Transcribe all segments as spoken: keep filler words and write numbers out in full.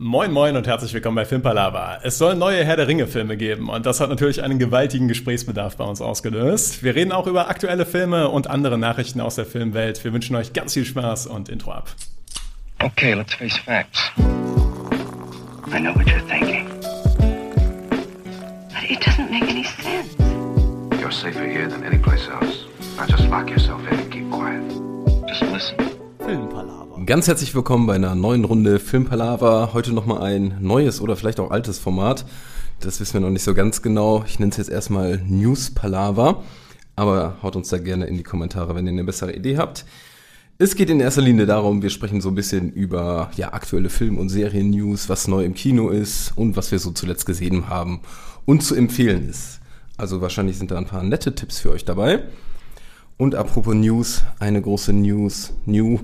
Moin Moin und herzlich willkommen bei Filmpalava. Es soll neue Herr der Ringe-Filme geben und das hat natürlich einen gewaltigen Gesprächsbedarf bei uns ausgelöst. Wir reden auch über aktuelle Filme und andere Nachrichten aus der Filmwelt. Wir wünschen euch ganz viel Spaß und Intro ab. Okay, let's face facts. I know what you're thinking. But it doesn't make any sense. You're safer here than any place else. Now just lock yourself in and keep quiet. Just listen. Filmpalava. Ganz herzlich willkommen bei einer neuen Runde Filmpalava. Heute nochmal ein neues oder vielleicht auch altes Format. Das wissen wir noch nicht so ganz genau. Ich nenne es jetzt erstmal News-Palava. Aber haut uns da gerne in die Kommentare, wenn ihr eine bessere Idee habt. Es geht in erster Linie darum, wir sprechen so ein bisschen über ja, aktuelle Film- und Serien-News, was neu im Kino ist und was wir so zuletzt gesehen haben und zu empfehlen ist. Also wahrscheinlich sind da ein paar nette Tipps für euch dabei. Und apropos News, eine große News, New,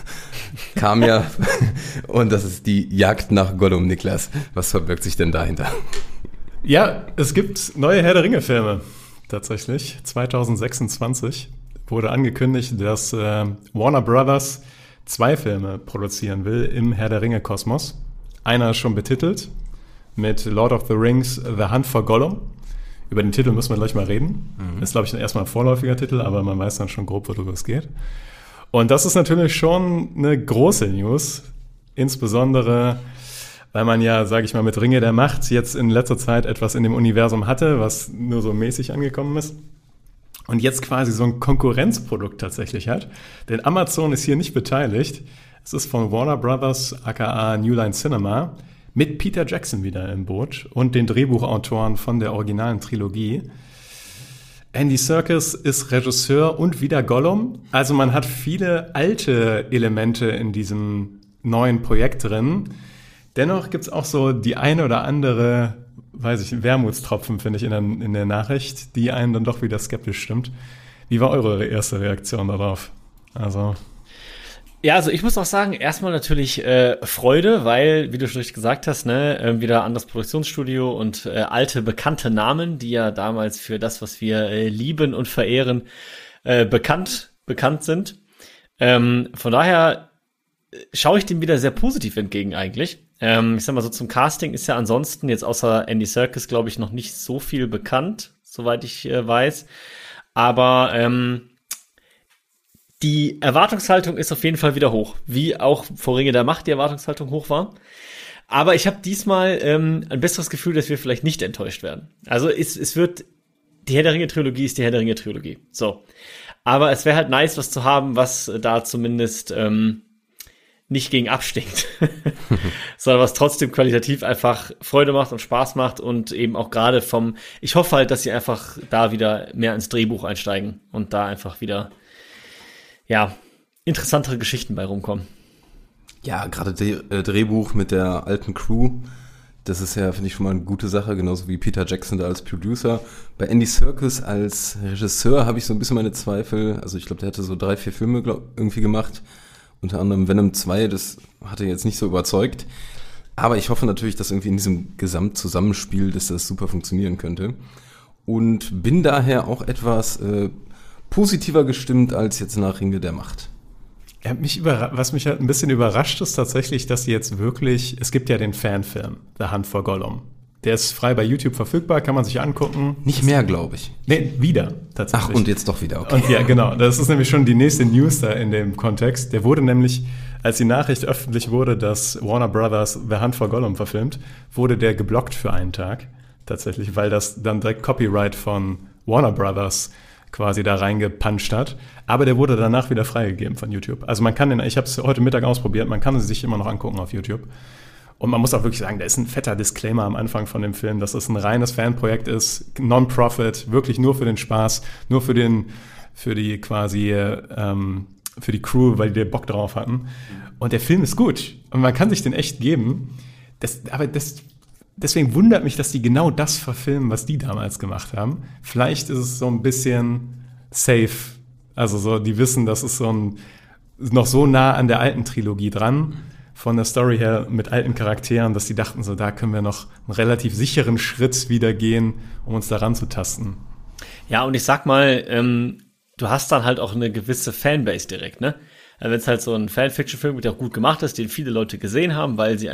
kam ja, und das ist die Jagd nach Gollum, Niklas. Was verbirgt sich denn dahinter? Ja, es gibt neue Herr der Ringe-Filme, tatsächlich. zwanzig sechsundzwanzig wurde angekündigt, dass äh, Warner Brothers zwei Filme produzieren will im Herr der Ringe-Kosmos. Einer ist schon betitelt mit Lord of the Rings, The Hunt for Gollum. Über den Titel müssen wir gleich mal reden. Mhm. Ist, glaube ich, erstmal ein vorläufiger Titel, aber man weiß dann schon grob, worüber es geht. Und das ist natürlich schon eine große News, insbesondere, weil man ja, sage ich mal, mit Ringe der Macht jetzt in letzter Zeit etwas in dem Universum hatte, was nur so mäßig angekommen ist. Und jetzt quasi so ein Konkurrenzprodukt tatsächlich hat. Denn Amazon ist hier nicht beteiligt. Es ist von Warner Brothers, aka New Line Cinema, mit Peter Jackson wieder im Boot und den Drehbuchautoren von der originalen Trilogie. Andy Serkis ist Regisseur und wieder Gollum. Also man hat viele alte Elemente in diesem neuen Projekt drin. Dennoch gibt's auch so die eine oder andere, weiß ich, Wermutstropfen, finde ich, in der, in der Nachricht, die einen dann doch wieder skeptisch stimmt. Wie war eure erste Reaktion darauf? Also... Ja, also ich muss auch sagen, erstmal natürlich äh, Freude, weil, wie du schon richtig gesagt hast, ne, äh, wieder anderes Produktionsstudio und äh, alte, bekannte Namen, die ja damals für das, was wir äh, lieben und verehren, äh, bekannt bekannt sind. Ähm, von daher schaue ich dem wieder sehr positiv entgegen eigentlich. Ähm, ich sag mal so, zum Casting ist ja ansonsten jetzt außer Andy Serkis, glaube ich, noch nicht so viel bekannt, soweit ich äh, weiß. Aber ähm, die Erwartungshaltung ist auf jeden Fall wieder hoch, wie auch vor Ringe der Macht die Erwartungshaltung hoch war. Aber ich habe diesmal ähm, ein besseres Gefühl, dass wir vielleicht nicht enttäuscht werden. Also es, es wird, die Herr der Ringe-Trilogie ist die Herr der Ringe-Trilogie. So. Aber es wäre halt nice, was zu haben, was da zumindest ähm, nicht gegen abstinkt, sondern was trotzdem qualitativ einfach Freude macht und Spaß macht und eben auch gerade vom, ich hoffe halt, dass sie einfach da wieder mehr ins Drehbuch einsteigen und da einfach wieder ja, interessantere Geschichten bei rumkommen. Ja, gerade D- äh, Drehbuch mit der alten Crew, das ist ja, finde ich, schon mal eine gute Sache, genauso wie Peter Jackson da als Producer. Bei Andy Serkis als Regisseur habe ich so ein bisschen meine Zweifel. Also ich glaube, der hatte so drei, vier Filme glaub, irgendwie gemacht. Unter anderem Venom zwei, das hatte jetzt nicht so überzeugt. Aber ich hoffe natürlich, dass irgendwie in diesem Gesamtzusammenspiel, dass das super funktionieren könnte. Und bin daher auch etwas äh, positiver gestimmt als jetzt nach Ringe der Macht. Ja, mich überra- was mich halt ein bisschen überrascht ist tatsächlich, dass sie jetzt wirklich, es gibt ja den Fanfilm, The Hunt for Gollum. Der ist frei bei YouTube verfügbar, kann man sich angucken. Nicht mehr, glaube ich. Nee, wieder tatsächlich. Ach, und jetzt doch wieder, okay. Und ja, genau, das ist nämlich schon die nächste News da in dem Kontext. Der wurde nämlich, als die Nachricht öffentlich wurde, dass Warner Brothers The Hunt for Gollum verfilmt, wurde der geblockt für einen Tag. Tatsächlich, weil das dann direkt Copyright von Warner Brothers quasi da reingepuncht hat. Aber der wurde danach wieder freigegeben von YouTube. Also man kann den, ich habe es heute Mittag ausprobiert, man kann es sich immer noch angucken auf YouTube. Und man muss auch wirklich sagen, da ist ein fetter Disclaimer am Anfang von dem Film, dass es ein reines Fanprojekt ist, Non-Profit, wirklich nur für den Spaß, nur für den, für die quasi, ähm, für die Crew, weil die Bock drauf hatten. Und der Film ist gut. Und man kann sich den echt geben. Das, aber das, deswegen wundert mich, dass die genau das verfilmen, was die damals gemacht haben. Vielleicht ist es so ein bisschen safe. Also so, die wissen, das ist so ein, noch so nah an der alten Trilogie dran, von der Story her mit alten Charakteren, dass die dachten so, da können wir noch einen relativ sicheren Schritt wieder gehen, um uns daran zu tasten. Ja, und ich sag mal, ähm, du hast dann halt auch eine gewisse Fanbase direkt, ne? Wenn es halt so ein Fanfiction-Film, der auch gut gemacht ist, den viele Leute gesehen haben, weil sie einfach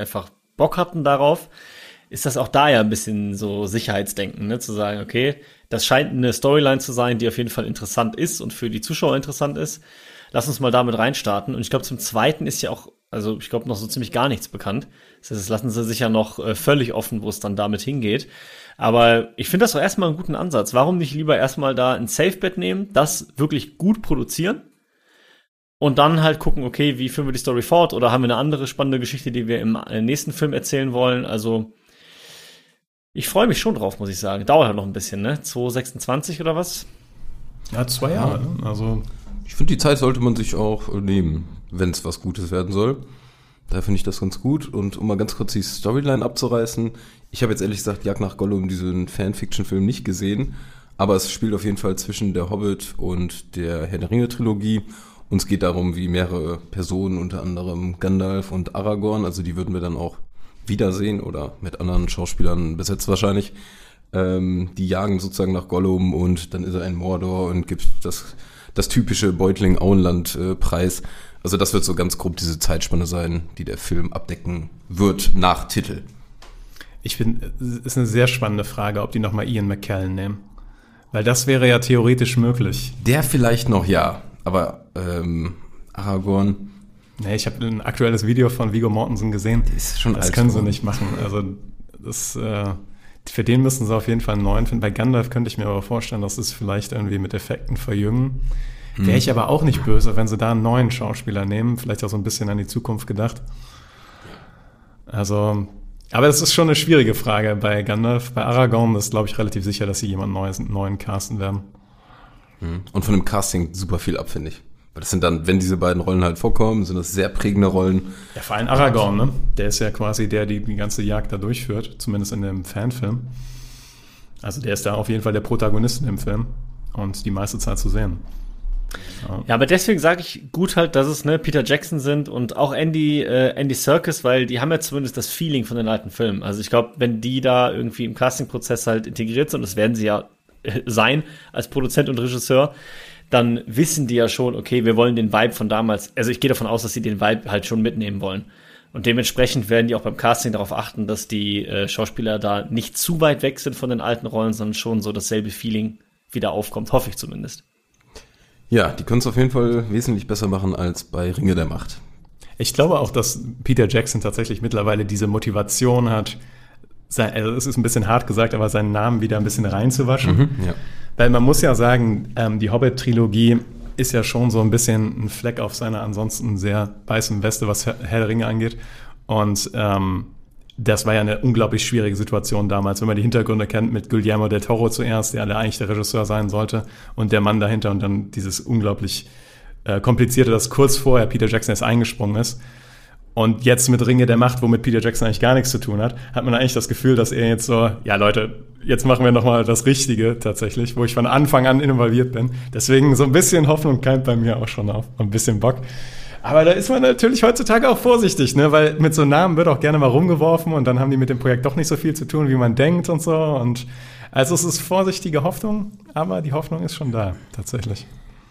Bock hatten darauf, ist das auch da ja ein bisschen so Sicherheitsdenken, ne? Zu sagen, okay, das scheint eine Storyline zu sein, die auf jeden Fall interessant ist und für die Zuschauer interessant ist. Lass uns mal damit reinstarten. Und ich glaube, zum Zweiten ist ja auch, also ich glaube, noch so ziemlich gar nichts bekannt. Das heißt, das lassen sie sich ja noch äh, völlig offen, wo es dann damit hingeht. Aber ich finde das doch erstmal einen guten Ansatz. Warum nicht lieber erstmal da ein Safe-Bet nehmen, das wirklich gut produzieren und dann halt gucken, okay, wie führen wir die Story fort oder haben wir eine andere spannende Geschichte, die wir im nächsten Film erzählen wollen. Also ich freue mich schon drauf, muss ich sagen. Dauert halt noch ein bisschen, ne? zwanzig sechsundzwanzig oder was? Ja, zwei Jahre. Ne? Also ich finde, die Zeit sollte man sich auch nehmen, wenn es was Gutes werden soll. Da finde ich das ganz gut. Und um mal ganz kurz die Storyline abzureißen, ich habe jetzt ehrlich gesagt Jagd nach Gollum, diesen Fanfiction-Film, nicht gesehen, aber es spielt auf jeden Fall zwischen der Hobbit und der Herr der Ringe-Trilogie. Und es geht darum, wie mehrere Personen, unter anderem Gandalf und Aragorn, also die würden wir dann auch wiedersehen oder mit anderen Schauspielern besetzt wahrscheinlich, ähm, die jagen sozusagen nach Gollum und dann ist er in Mordor und gibt das, das typische Beutling-Auenland-Preis. Also das wird so ganz grob diese Zeitspanne sein, die der Film abdecken wird nach Titel. Ich finde, es ist eine sehr spannende Frage, ob die nochmal Ian McKellen nehmen. Weil das wäre ja theoretisch möglich. Der vielleicht noch, ja. Aber ähm, Aragorn... Nee, ich habe ein aktuelles Video von Viggo Mortensen gesehen. Ist schon das alt können sie geworden. nicht machen. Also das, äh, für den müssen sie auf jeden Fall einen neuen finden. Bei Gandalf könnte ich mir aber vorstellen, dass es vielleicht irgendwie mit Effekten verjüngen. Hm. Wäre ich aber auch nicht böse, wenn sie da einen neuen Schauspieler nehmen. Vielleicht auch so ein bisschen an die Zukunft gedacht. Also... Aber das ist schon eine schwierige Frage bei Gandalf. Bei Aragorn ist, glaube ich, relativ sicher, dass sie jemanden Neues, neuen casten werden. Und von dem Casting super viel ab, finde ich. Weil das sind dann, wenn diese beiden Rollen halt vorkommen, sind das sehr prägende Rollen. Ja, vor allem Aragorn, ne? Der ist ja quasi der, der die ganze Jagd da durchführt. Zumindest in dem Fanfilm. Also der ist da auf jeden Fall der Protagonist in dem Film. Und die meiste Zeit zu sehen. Ja, ja, aber deswegen sage ich gut halt, dass es ne Peter Jackson sind und auch Andy äh, Andy Serkis, weil die haben ja zumindest das Feeling von den alten Filmen. Also ich glaube, wenn die da irgendwie im Castingprozess halt integriert sind, das werden sie ja äh, sein als Produzent und Regisseur, dann wissen die ja schon, okay, wir wollen den Vibe von damals, also ich gehe davon aus, dass sie den Vibe halt schon mitnehmen wollen. Und dementsprechend werden die auch beim Casting darauf achten, dass die äh, Schauspieler da nicht zu weit weg sind von den alten Rollen, sondern schon so dasselbe Feeling wieder aufkommt, hoffe ich zumindest. Ja, die können es auf jeden Fall wesentlich besser machen als bei Ringe der Macht. Ich glaube auch, dass Peter Jackson tatsächlich mittlerweile diese Motivation hat, sein, also es ist ein bisschen hart gesagt, aber seinen Namen wieder ein bisschen reinzuwaschen. Mhm, ja. Weil man muss ja sagen, ähm, die Hobbit-Trilogie ist ja schon so ein bisschen ein Fleck auf seiner ansonsten sehr weißen Weste, was Herr der Ringe angeht. Und ähm, das war ja eine unglaublich schwierige Situation damals, wenn man die Hintergründe kennt mit Guillermo del Toro zuerst, der eigentlich der Regisseur sein sollte, und der Mann dahinter und dann dieses unglaublich äh, komplizierte, dass kurz vorher Peter Jackson erst eingesprungen ist. Und jetzt mit Ringe der Macht, womit Peter Jackson eigentlich gar nichts zu tun hat, hat man eigentlich das Gefühl, dass er jetzt so, ja Leute, jetzt machen wir nochmal das Richtige tatsächlich, wo ich von Anfang an involviert bin. Deswegen so ein bisschen Hoffnung keimt bei mir auch schon auf, ein bisschen Bock. Aber da ist man natürlich heutzutage auch vorsichtig, ne? Weil mit so Namen wird auch gerne mal rumgeworfen und dann haben die mit dem Projekt doch nicht so viel zu tun, wie man denkt und so. Und also es ist vorsichtige Hoffnung, aber die Hoffnung ist schon da, tatsächlich.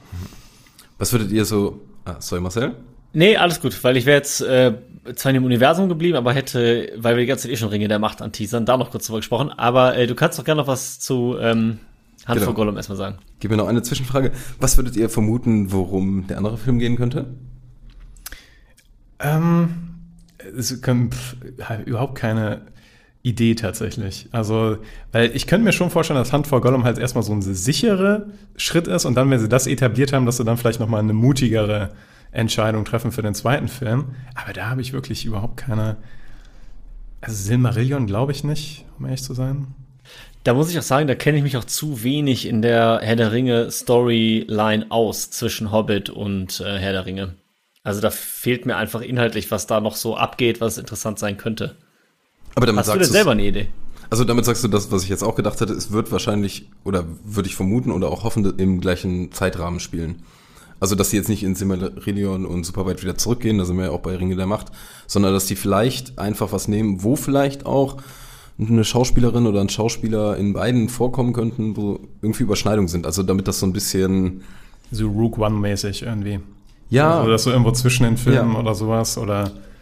Was würdet ihr so... Ah, sorry, Marcel? Nee, alles gut, weil ich wäre jetzt äh, zwar in dem Universum geblieben, aber hätte, weil wir die ganze Zeit eh schon Ringe der Macht anteasern, da noch kurz drüber gesprochen. Aber äh, du kannst doch gerne noch was zu ähm, Hand Genau. vor Gollum erstmal sagen. Gib mir noch eine Zwischenfrage. Was würdet ihr vermuten, worum der andere Film gehen könnte? Ähm, es können pff, überhaupt keine Idee tatsächlich. Also, weil ich könnte mir schon vorstellen, dass Hand vor Gollum halt erstmal so ein sicherer Schritt ist und dann, wenn sie das etabliert haben, dass sie dann vielleicht nochmal eine mutigere Entscheidung treffen für den zweiten Film. Aber da habe ich wirklich überhaupt keine... Also Silmarillion glaube ich nicht, um ehrlich zu sein. Da muss ich auch sagen, da kenne ich mich auch zu wenig in der Herr der Ringe Storyline aus zwischen Hobbit und äh, Herr der Ringe. Also da fehlt mir einfach inhaltlich, was da noch so abgeht, was interessant sein könnte. Aber damit Hast du sagst denn selber eine Idee? Also damit sagst du das, was ich jetzt auch gedacht hätte, es wird wahrscheinlich, oder würde ich vermuten oder auch hoffen, im gleichen Zeitrahmen spielen. Also dass die jetzt nicht in Silmarillion und super weit wieder zurückgehen, da sind wir ja auch bei Ringe der Macht, sondern dass die vielleicht einfach was nehmen, wo vielleicht auch eine Schauspielerin oder ein Schauspieler in beiden vorkommen könnten, wo irgendwie Überschneidungen sind. Also damit das so ein bisschen... So Rogue One-mäßig irgendwie. Ja. Oder so irgendwo zwischen den Filmen Ja. oder sowas. Oder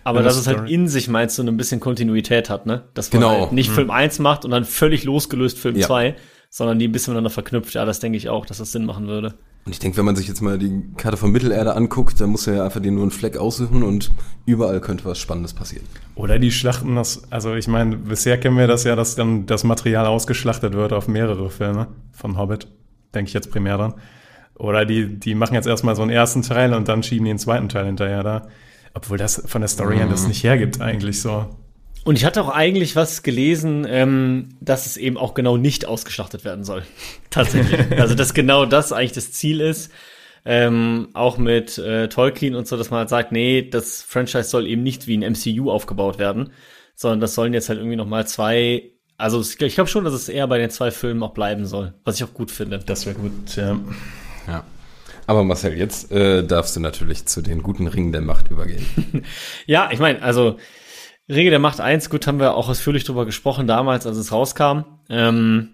Aber dass es halt in sich, meinst du, ein bisschen Kontinuität hat, ne? Dass man Genau. halt nicht Mhm. Film eins macht und dann völlig losgelöst Film Ja. zwei, sondern die ein bisschen miteinander verknüpft. Ja, das denke ich auch, dass das Sinn machen würde. Und ich denke, wenn man sich jetzt mal die Karte von Mittelerde anguckt, dann muss er ja einfach dir nur einen Fleck aussuchen und überall könnte was Spannendes passieren. Oder die schlachten das, also ich meine, bisher kennen wir das ja, dass dann das Material ausgeschlachtet wird auf mehrere Filme von Hobbit, denke ich jetzt primär dran. Oder die, die machen jetzt erstmal so einen ersten Teil und dann schieben die einen zweiten Teil hinterher da. Obwohl das von der Story her das nicht hergibt eigentlich so. Und ich hatte auch eigentlich was gelesen, ähm, dass es eben auch genau nicht ausgeschlachtet werden soll. Tatsächlich. Also, dass genau das eigentlich das Ziel ist. Ähm, auch mit äh, Tolkien und so, dass man halt sagt, nee, das Franchise soll eben nicht wie ein M C U aufgebaut werden, sondern das sollen jetzt halt irgendwie noch mal zwei, also ich glaube schon, dass es eher bei den zwei Filmen auch bleiben soll, was ich auch gut finde. Das wäre gut, ja. Ja. Aber Marcel, jetzt äh, darfst du natürlich zu den guten Ringen der Macht übergehen. Ja, ich meine, also Ringe der Macht eins, gut, haben wir auch ausführlich drüber gesprochen damals, als es rauskam. Ähm,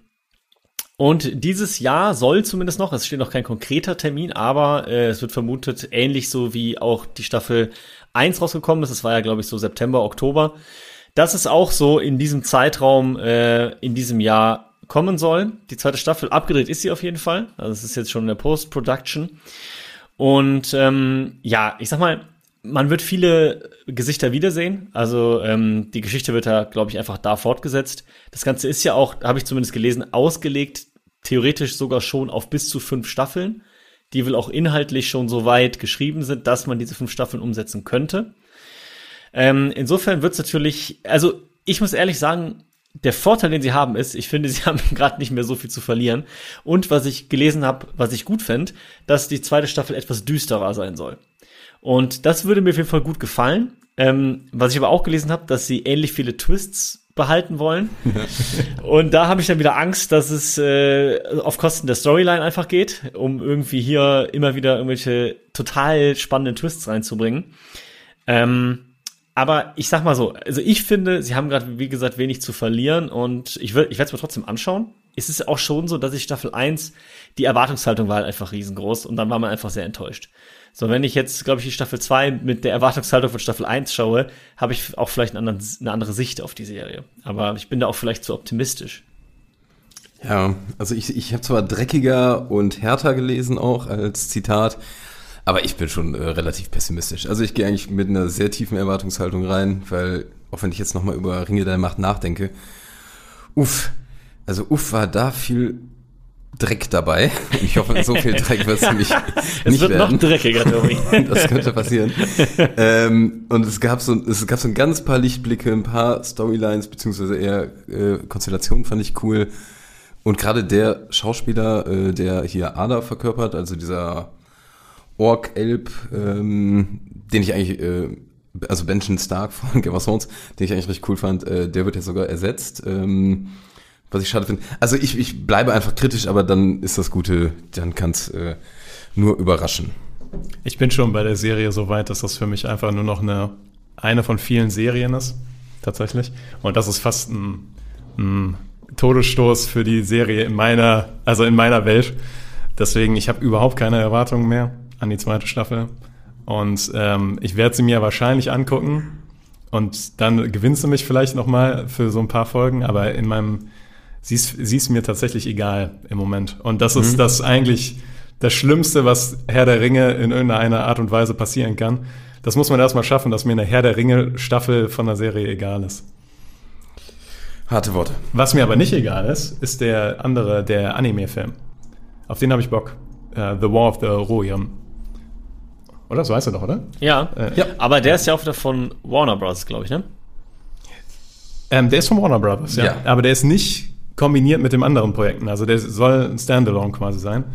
und dieses Jahr soll zumindest noch, es steht noch kein konkreter Termin, aber äh, es wird vermutet, ähnlich so wie auch die Staffel eins rausgekommen ist, das war ja, glaube ich, so September, Oktober, dass es auch so in diesem Zeitraum äh, in diesem Jahr kommen soll. Die zweite Staffel, abgedreht ist sie auf jeden Fall. Also es ist jetzt schon in der Post-Production. Und ähm, ja, ich sag mal, man wird viele Gesichter wiedersehen. Also ähm, die Geschichte wird da, glaube ich, einfach da fortgesetzt. Das Ganze ist ja auch, habe ich zumindest gelesen, ausgelegt, theoretisch sogar schon auf bis zu fünf Staffeln, die wohl auch inhaltlich schon so weit geschrieben sind, dass man diese fünf Staffeln umsetzen könnte. Ähm, insofern wird es natürlich, also ich muss ehrlich sagen, der Vorteil, den sie haben, ist, ich finde, sie haben gerade nicht mehr so viel zu verlieren. Und was ich gelesen habe, was ich gut fände, dass die zweite Staffel etwas düsterer sein soll. Und das würde mir auf jeden Fall gut gefallen. Ähm, was ich aber auch gelesen habe, dass sie ähnlich viele Twists behalten wollen. Und da habe ich dann wieder Angst, dass es äh, auf Kosten der Storyline einfach geht, um irgendwie hier immer wieder irgendwelche total spannenden Twists reinzubringen. Ähm, Aber ich sag mal so, also ich finde, sie haben gerade, wie gesagt, wenig zu verlieren und ich, will, ich werde es mir trotzdem anschauen. Es ist auch schon so, dass ich Staffel eins, die Erwartungshaltung war halt einfach riesengroß und dann war man einfach sehr enttäuscht. So, wenn ich jetzt, glaube ich, die Staffel zwei mit der Erwartungshaltung von Staffel eins schaue, habe ich auch vielleicht einen anderen, eine andere Sicht auf die Serie. Aber ich bin da auch vielleicht zu optimistisch. Ja, also ich, ich habe zwar dreckiger und härter gelesen auch als Zitat, aber ich bin schon äh, relativ pessimistisch. Also ich gehe eigentlich mit einer sehr tiefen Erwartungshaltung rein, weil, auch wenn ich jetzt nochmal über Ringe der Macht nachdenke, uff, also uff war da viel Dreck dabei. Ich hoffe, so viel Dreck wird es nämlich Es nicht wird werden. noch dreckiger, Tobi. Das könnte passieren. ähm, und es gab so, es gab so ein ganz paar Lichtblicke, ein paar Storylines, beziehungsweise eher äh, Konstellationen fand ich cool. Und gerade der Schauspieler, äh, der hier Ada verkörpert, also dieser Ork-Elb, ähm, den ich eigentlich, äh, also Benjen Stark von Game of Thrones, den ich eigentlich richtig cool fand, äh, der wird ja sogar ersetzt, ähm, was ich schade finde. Also ich, ich bleibe einfach kritisch, aber dann ist das Gute, dann kann es äh, nur überraschen. Ich bin schon bei der Serie so weit, dass das für mich einfach nur noch eine, eine von vielen Serien ist, tatsächlich. Und das ist fast ein, ein Todesstoß für die Serie in meiner, also in meiner Welt. Deswegen, ich habe überhaupt keine Erwartungen mehr an die zweite Staffel. Und ähm, ich werde sie mir wahrscheinlich angucken. Und dann gewinnst du mich vielleicht noch mal für so ein paar Folgen. Aber in meinem, sie ist, sie ist mir tatsächlich egal im Moment. Und das ist mhm. das eigentlich das Schlimmste, was Herr der Ringe in irgendeiner Art und Weise passieren kann. Das muss man erstmal schaffen, dass mir eine Herr der Ringe Staffel von der Serie egal ist. Harte Worte. Was mir aber nicht egal ist, ist der andere, der Anime-Film. Auf den habe ich Bock. Uh, The War of the Rohirrim. Oder? So heißt er doch, oder? Ja, Äh, ja, aber der ist ja auch wieder von Warner Bros., glaube ich, ne? Ähm, der ist von Warner Brothers, ja. Ja. Aber der ist nicht kombiniert mit den anderen Projekten. Also der soll ein Standalone quasi sein.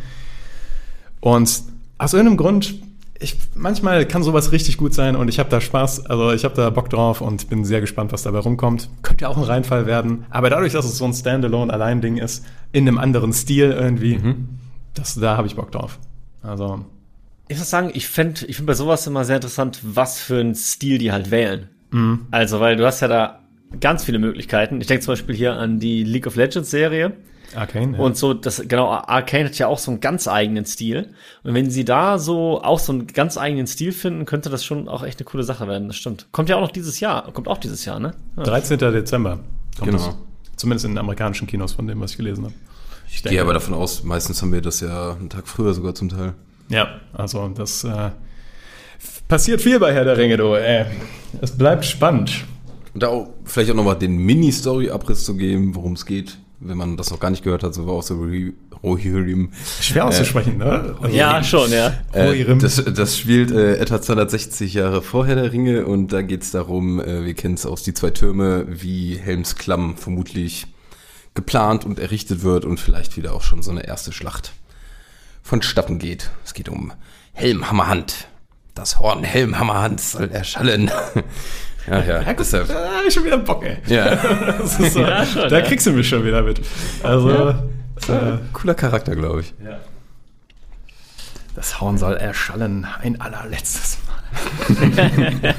Und aus irgendeinem Grund, ich, manchmal kann sowas richtig gut sein und ich habe da Spaß, also ich habe da Bock drauf und bin sehr gespannt, was dabei rumkommt. Könnte ja auch ein Reinfall werden. Aber dadurch, dass es so ein Standalone-Allein-Ding ist, in einem anderen Stil irgendwie, mhm. das, da habe ich Bock drauf. Also ich muss sagen, ich finde ich find bei sowas immer sehr interessant, was für einen Stil die halt wählen. Mhm. Also, weil du hast ja da ganz viele Möglichkeiten. Ich denke zum Beispiel hier an die League of Legends Serie. Arcane, ja. Und so, das, genau, Arcane hat ja auch so einen ganz eigenen Stil. Und wenn sie da so auch so einen ganz eigenen Stil finden, könnte das schon auch echt eine coole Sache werden, das stimmt. Kommt ja auch noch dieses Jahr, kommt auch dieses Jahr, ne? Ja. dreizehnten Dezember kommt Genau. das. Zumindest in den amerikanischen Kinos, von dem, was ich gelesen habe. Ich gehe aber davon aus, meistens haben wir das ja einen Tag früher sogar zum Teil. Ja, also das äh, passiert viel bei Herr der Ringe, du. Äh, es bleibt spannend. Und da auch vielleicht auch nochmal den Mini-Story-Abriss zu geben, worum es geht, wenn man das noch gar nicht gehört hat, so war auch so Rohirrim. Schwer auszusprechen, ne? Also, Ja, schon, ja. Äh, Rohirrim. das, das spielt äh, etwa zweihundertsechzig Jahre vor Herr der Ringe und da geht es darum, äh, wir kennen es aus Die zwei Türme, wie Helms Klamm vermutlich geplant und errichtet wird und vielleicht wieder auch schon so eine erste Schlacht vonstatten geht. Es geht um Helmhammerhand. Das Horn Helmhammerhand soll erschallen. Ja, ja. Ja, gut, da hab ich schon wieder Bock, ey. Ja. Das ist so, Ja, schon, da ja. kriegst du mich schon wieder mit. Also, Ja. äh, Cooler Charakter, glaube ich. ja. Das Horn soll erschallen, ein allerletztes Mal.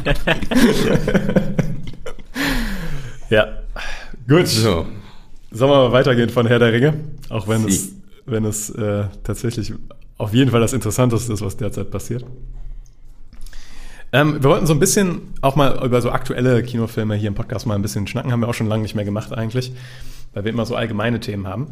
Ja, gut. So. Sollen wir mal weitergehen von Herr der Ringe? Auch wenn Sie. es, wenn es äh, tatsächlich auf jeden Fall das Interessanteste ist, was derzeit passiert. Ähm, wir wollten so ein bisschen auch mal über so aktuelle Kinofilme hier im Podcast mal ein bisschen schnacken. Haben wir auch schon lange nicht mehr gemacht eigentlich, weil wir immer so allgemeine Themen haben.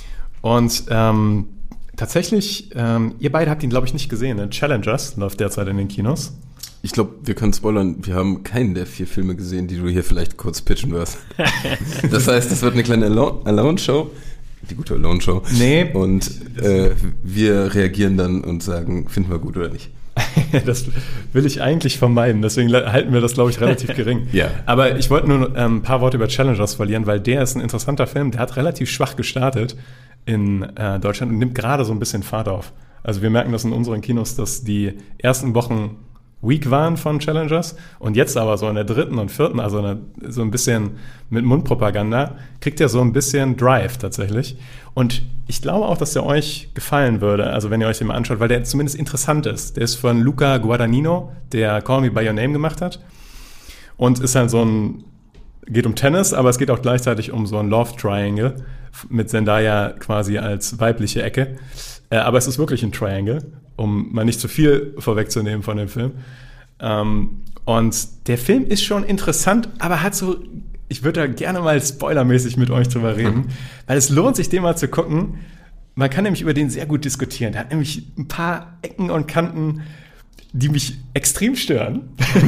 Und ähm, tatsächlich, ähm, ihr beide habt ihn, glaube ich, nicht gesehen. Ne? Challengers läuft derzeit in den Kinos. Ich glaube, wir können spoilern, wir haben keinen der vier Filme gesehen, die du hier vielleicht kurz pitchen wirst. Das heißt, das wird eine kleine Alone- Alone-Show, die gute Alone-Show. Nee. Und äh, wir reagieren dann und sagen, finden wir gut oder nicht. Das will ich eigentlich vermeiden, deswegen halten wir das, glaube ich, relativ gering. Ja. Aber ich wollte nur ähm, ein paar Worte über Challengers verlieren, weil der ist ein interessanter Film. Der hat relativ schwach gestartet in äh, Deutschland und nimmt gerade so ein bisschen Fahrt auf. Also wir merken das in unseren Kinos, dass die ersten Wochen weak waren von Challengers und jetzt aber so in der dritten und vierten, also eine, so ein bisschen mit Mundpropaganda, kriegt er so ein bisschen Drive tatsächlich. Und ich glaube auch, dass der euch gefallen würde, also wenn ihr euch den mal anschaut, weil der zumindest interessant ist. Der ist von Luca Guadagnino, der Call Me By Your Name gemacht hat und ist halt so ein, geht um Tennis, aber es geht auch gleichzeitig um so ein Love Triangle mit Zendaya quasi als weibliche Ecke. Äh, aber es ist wirklich ein Triangle, um mal nicht zu viel vorwegzunehmen von dem Film. Ähm, und der Film ist schon interessant, aber hat so, ich würde da gerne mal spoilermäßig mit euch drüber reden, weil es lohnt sich, den mal zu gucken. Man kann nämlich über den sehr gut diskutieren. Der hat nämlich ein paar Ecken und Kanten, die mich extrem stören.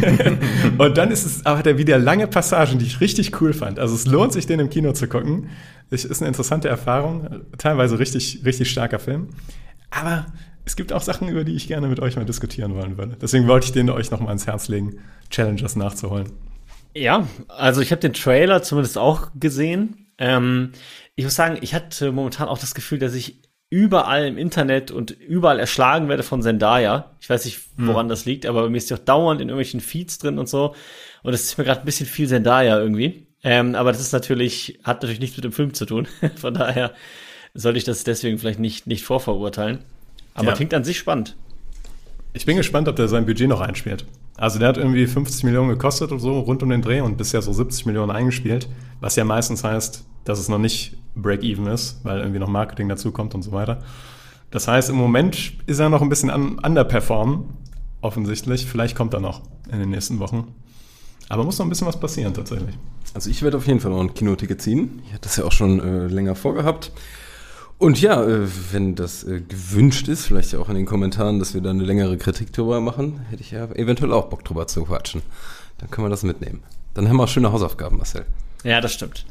Und dann ist es aber da wieder lange Passagen, die ich richtig cool fand. Also es lohnt sich, den im Kino zu gucken. Es ist eine interessante Erfahrung, teilweise richtig, richtig starker Film. Aber es gibt auch Sachen, über die ich gerne mit euch mal diskutieren wollen würde. Deswegen wollte ich den euch noch mal ans Herz legen, Challengers nachzuholen. Ja, also ich habe den Trailer zumindest auch gesehen. Ähm, ich muss sagen, ich hatte momentan auch das Gefühl, dass ich überall im Internet und überall erschlagen werde von Zendaya. Ich weiß nicht, woran mhm. das liegt, aber mir ist die auch dauernd in irgendwelchen Feeds drin und so. Und es ist mir gerade ein bisschen viel Zendaya irgendwie. Ähm, aber das ist natürlich, hat natürlich nichts mit dem Film zu tun. Von daher sollte ich das deswegen vielleicht nicht, nicht vorverurteilen. Aber ja. klingt an sich spannend. Ich bin gespannt, ob der sein Budget noch einspielt. Also der hat irgendwie fünfzig Millionen gekostet und so rund um den Dreh und bisher so siebzig Millionen eingespielt, was ja meistens heißt, dass es noch nicht Break-Even ist, weil irgendwie noch Marketing dazu kommt und so weiter. Das heißt, im Moment ist er noch ein bisschen un- underperformen, offensichtlich. Vielleicht kommt er noch in den nächsten Wochen. Aber muss noch ein bisschen was passieren tatsächlich. Also ich werde auf jeden Fall noch ein Kinoticket ziehen. Ich hatte das ja auch schon äh, länger vorgehabt. Und ja, äh, wenn das äh, gewünscht ist, vielleicht ja auch in den Kommentaren, dass wir da eine längere Kritik drüber machen, hätte ich ja eventuell auch Bock drüber zu quatschen. Dann können wir das mitnehmen. Dann haben wir auch schöne Hausaufgaben, Marcel. Ja, das stimmt.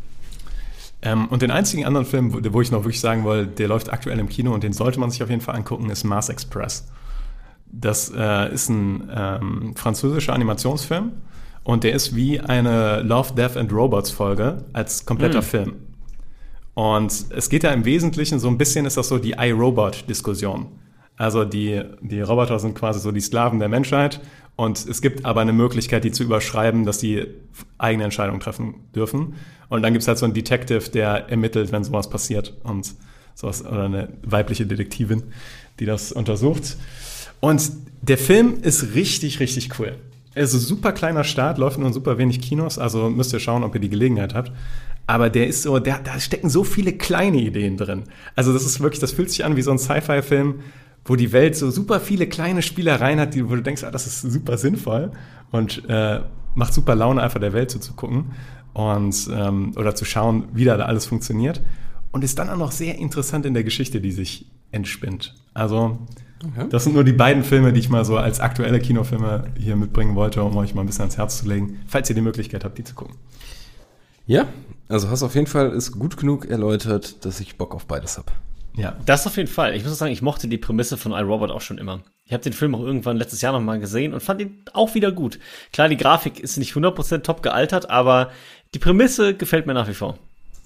Ähm, und den einzigen anderen Film, wo, wo ich noch wirklich sagen wollte, der läuft aktuell im Kino und den sollte man sich auf jeden Fall angucken, ist Mars Express. Das äh, ist ein ähm, französischer Animationsfilm und der ist wie eine Love, Death and Robots Folge als kompletter Mhm. Film. Und es geht ja im Wesentlichen so ein bisschen, ist das so die iRobot-Diskussion. Also die, die Roboter sind quasi so die Sklaven der Menschheit und es gibt aber eine Möglichkeit, die zu überschreiben, dass die eigene Entscheidungen treffen dürfen. Und dann gibt es halt so einen Detective, der ermittelt, wenn sowas passiert und sowas, oder eine weibliche Detektivin, die das untersucht. Und der Film ist richtig, richtig cool. Also super kleiner Start, läuft nur in super wenig Kinos, also müsst ihr schauen, ob ihr die Gelegenheit habt. Aber der ist so, der, da stecken so viele kleine Ideen drin. Also das ist wirklich, das fühlt sich an wie so ein Sci-Fi-Film, wo die Welt so super viele kleine Spielereien hat, die, wo du denkst, ah, das ist super sinnvoll und äh, macht super Laune, einfach der Welt zuzugucken und ähm, oder zu schauen, wie da alles funktioniert. Und ist dann auch noch sehr interessant in der Geschichte, die sich entspinnt. Also okay. Das sind nur die beiden Filme, die ich mal so als aktuelle Kinofilme hier mitbringen wollte, um euch mal ein bisschen ans Herz zu legen, falls ihr die Möglichkeit habt, die zu gucken. Ja, also hast auf jeden Fall ist gut genug erläutert, dass ich Bock auf beides habe. Ja. Das auf jeden Fall. Ich muss auch sagen, ich mochte die Prämisse von iRobot auch schon immer. Ich habe den Film auch irgendwann letztes Jahr noch mal gesehen und fand ihn auch wieder gut. Klar, die Grafik ist nicht hundert Prozent top gealtert, aber die Prämisse gefällt mir nach wie vor.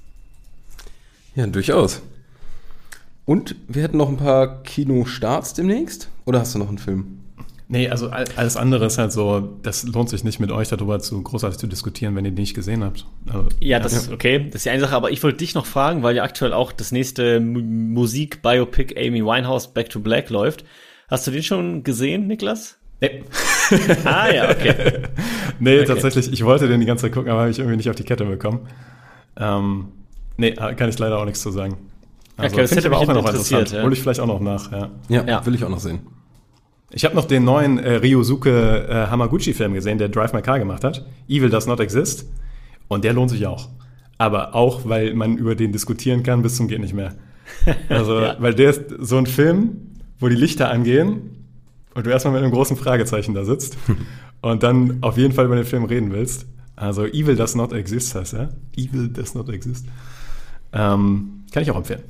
Ja, durchaus. Und wir hätten noch ein paar Kinostarts demnächst? Oder hast du noch einen Film? Nee, also alles andere ist halt so, das lohnt sich nicht mit euch darüber zu großartig zu diskutieren, wenn ihr die nicht gesehen habt. Also, ja, das ja. ist okay, das ist die eine Sache, aber ich wollte dich noch fragen, weil ja aktuell auch das nächste M- Musik-Biopic Amy Winehouse Back to Black läuft. Hast du den schon gesehen, Niklas? Nee. Ah ja, okay. nee, okay. tatsächlich, ich wollte den die ganze Zeit gucken, aber habe ich irgendwie nicht auf die Kette bekommen. Ähm, nee, kann ich leider auch nichts zu sagen. Also, okay, das finde ich aber auch noch interessant. Ja. Hol ich vielleicht auch noch nach, ja. Ja, ja. Will ich auch noch sehen. Ich habe noch den neuen äh, Ryosuke äh, Hamaguchi-Film gesehen, der Drive My Car gemacht hat. Evil Does Not Exist. Und der lohnt sich auch. Aber auch, weil man über den diskutieren kann bis zum geht nicht mehr. Also, ja. Weil der ist so ein Film, wo die Lichter angehen und du erstmal mit einem großen Fragezeichen da sitzt und dann auf jeden Fall über den Film reden willst. Also Evil Does Not Exist heißt er. Evil Does Not Exist. Ähm, kann ich auch empfehlen.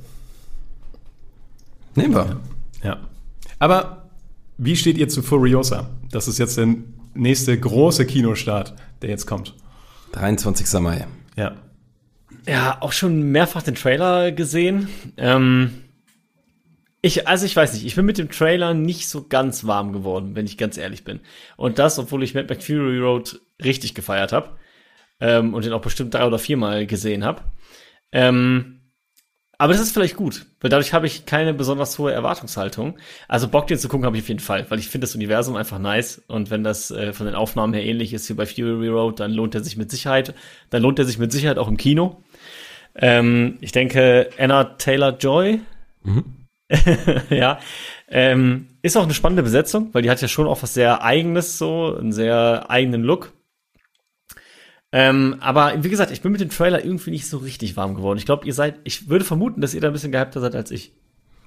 Nehmen wir. Ja. ja. Aber wie steht ihr zu Furiosa? Das ist jetzt der nächste große Kinostart, der jetzt kommt. dreiundzwanzigster Mai. Ja. Ja, auch schon mehrfach den Trailer gesehen. Ähm, ich, also ich weiß nicht, ich bin mit dem Trailer nicht so ganz warm geworden, wenn ich ganz ehrlich bin. Und das, obwohl ich Mad Max Fury Road richtig gefeiert habe ähm, und den auch bestimmt drei oder viermal gesehen habe. Ähm, Aber das ist vielleicht gut, weil dadurch habe ich keine besonders hohe Erwartungshaltung. Also Bock, den zu gucken, habe ich auf jeden Fall, weil ich finde das Universum einfach nice. Und wenn das äh, von den Aufnahmen her ähnlich ist wie bei Fury Road, dann lohnt er sich mit Sicherheit. Dann lohnt er sich mit Sicherheit auch im Kino. Ähm, ich denke, Anna Taylor-Joy, mhm. ja, ähm, ist auch eine spannende Besetzung, weil die hat ja schon auch was sehr Eigenes, so einen sehr eigenen Look. Ähm, aber wie gesagt, ich bin mit dem Trailer irgendwie nicht so richtig warm geworden. Ich glaube, ihr seid, ich würde vermuten, dass ihr da ein bisschen gehypter seid als ich.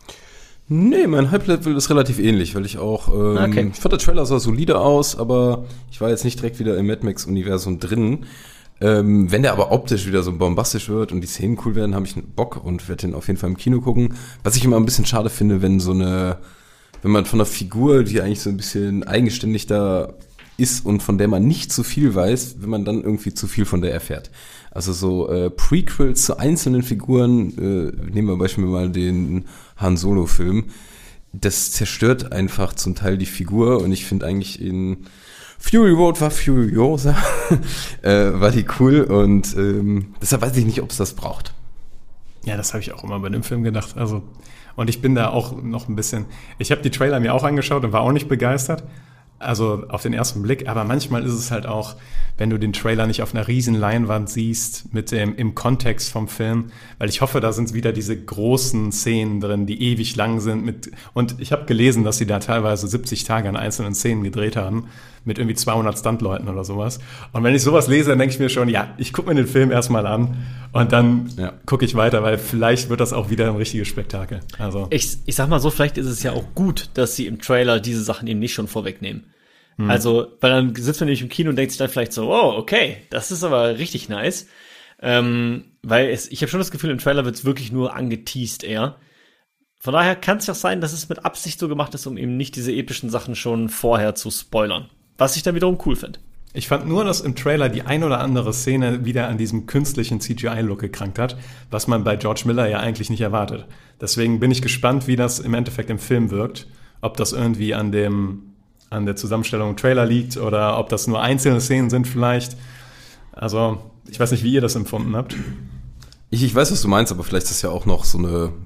Nee, mein Hype-Level ist relativ ähnlich, weil ich auch, ähm, okay. ich fand der Trailer sah solide aus, aber ich war jetzt nicht direkt wieder im Mad Max-Universum drin. Ähm, wenn der aber optisch wieder so bombastisch wird und die Szenen cool werden, habe ich Bock und werde den auf jeden Fall im Kino gucken. Was ich immer ein bisschen schade finde, wenn so eine, wenn man von einer Figur, die eigentlich so ein bisschen eigenständig da ist und von der man nicht zu viel weiß, wenn man dann irgendwie zu viel von der erfährt. Also so äh, Prequels zu einzelnen Figuren, äh, nehmen wir beispielsweise mal den Han Solo-Film, das zerstört einfach zum Teil die Figur und ich finde eigentlich in Fury Road war Furiosa, äh, war die cool und ähm, deshalb weiß ich nicht, ob es das braucht. Ja, das habe ich auch immer bei dem Film gedacht. Also und ich bin da auch noch ein bisschen, ich habe die Trailer mir auch angeschaut und war auch nicht begeistert. Also auf den ersten Blick, aber manchmal ist es halt auch, wenn du den Trailer nicht auf einer riesen Leinwand siehst, mit dem im Kontext vom Film, weil ich hoffe, da sind wieder diese großen Szenen drin, die ewig lang sind. Mit und ich habe gelesen, dass sie da teilweise siebzig Tage an einzelnen Szenen gedreht haben, mit irgendwie zweihundert Stuntleuten oder sowas. Und wenn ich sowas lese, dann denke ich mir schon, ja, ich gucke mir den Film erstmal an und dann ja. gucke ich weiter, weil vielleicht wird das auch wieder ein richtiges Spektakel. Also ich, ich sag mal so, vielleicht ist es ja auch gut, dass sie im Trailer diese Sachen eben nicht schon vorwegnehmen. Hm. Also, weil dann sitzt man nämlich im Kino und denkt sich dann vielleicht so, oh, okay, das ist aber richtig nice. Ähm, weil es, ich habe schon das Gefühl, im Trailer wird es wirklich nur angeteased eher. Von daher kann es ja auch sein, dass es mit Absicht so gemacht ist, um eben nicht diese epischen Sachen schon vorher zu spoilern. Was ich dann wiederum cool finde. Ich fand nur, dass im Trailer die ein oder andere Szene wieder an diesem künstlichen C G I-Look gekrankt hat, was man bei George Miller ja eigentlich nicht erwartet. Deswegen bin ich gespannt, wie das im Endeffekt im Film wirkt. Ob das irgendwie an dem an der Zusammenstellung im Trailer liegt oder ob das nur einzelne Szenen sind vielleicht. Also, ich weiß nicht, wie ihr das empfunden habt. Ich, ich weiß, was du meinst, aber vielleicht ist das ja auch noch so eine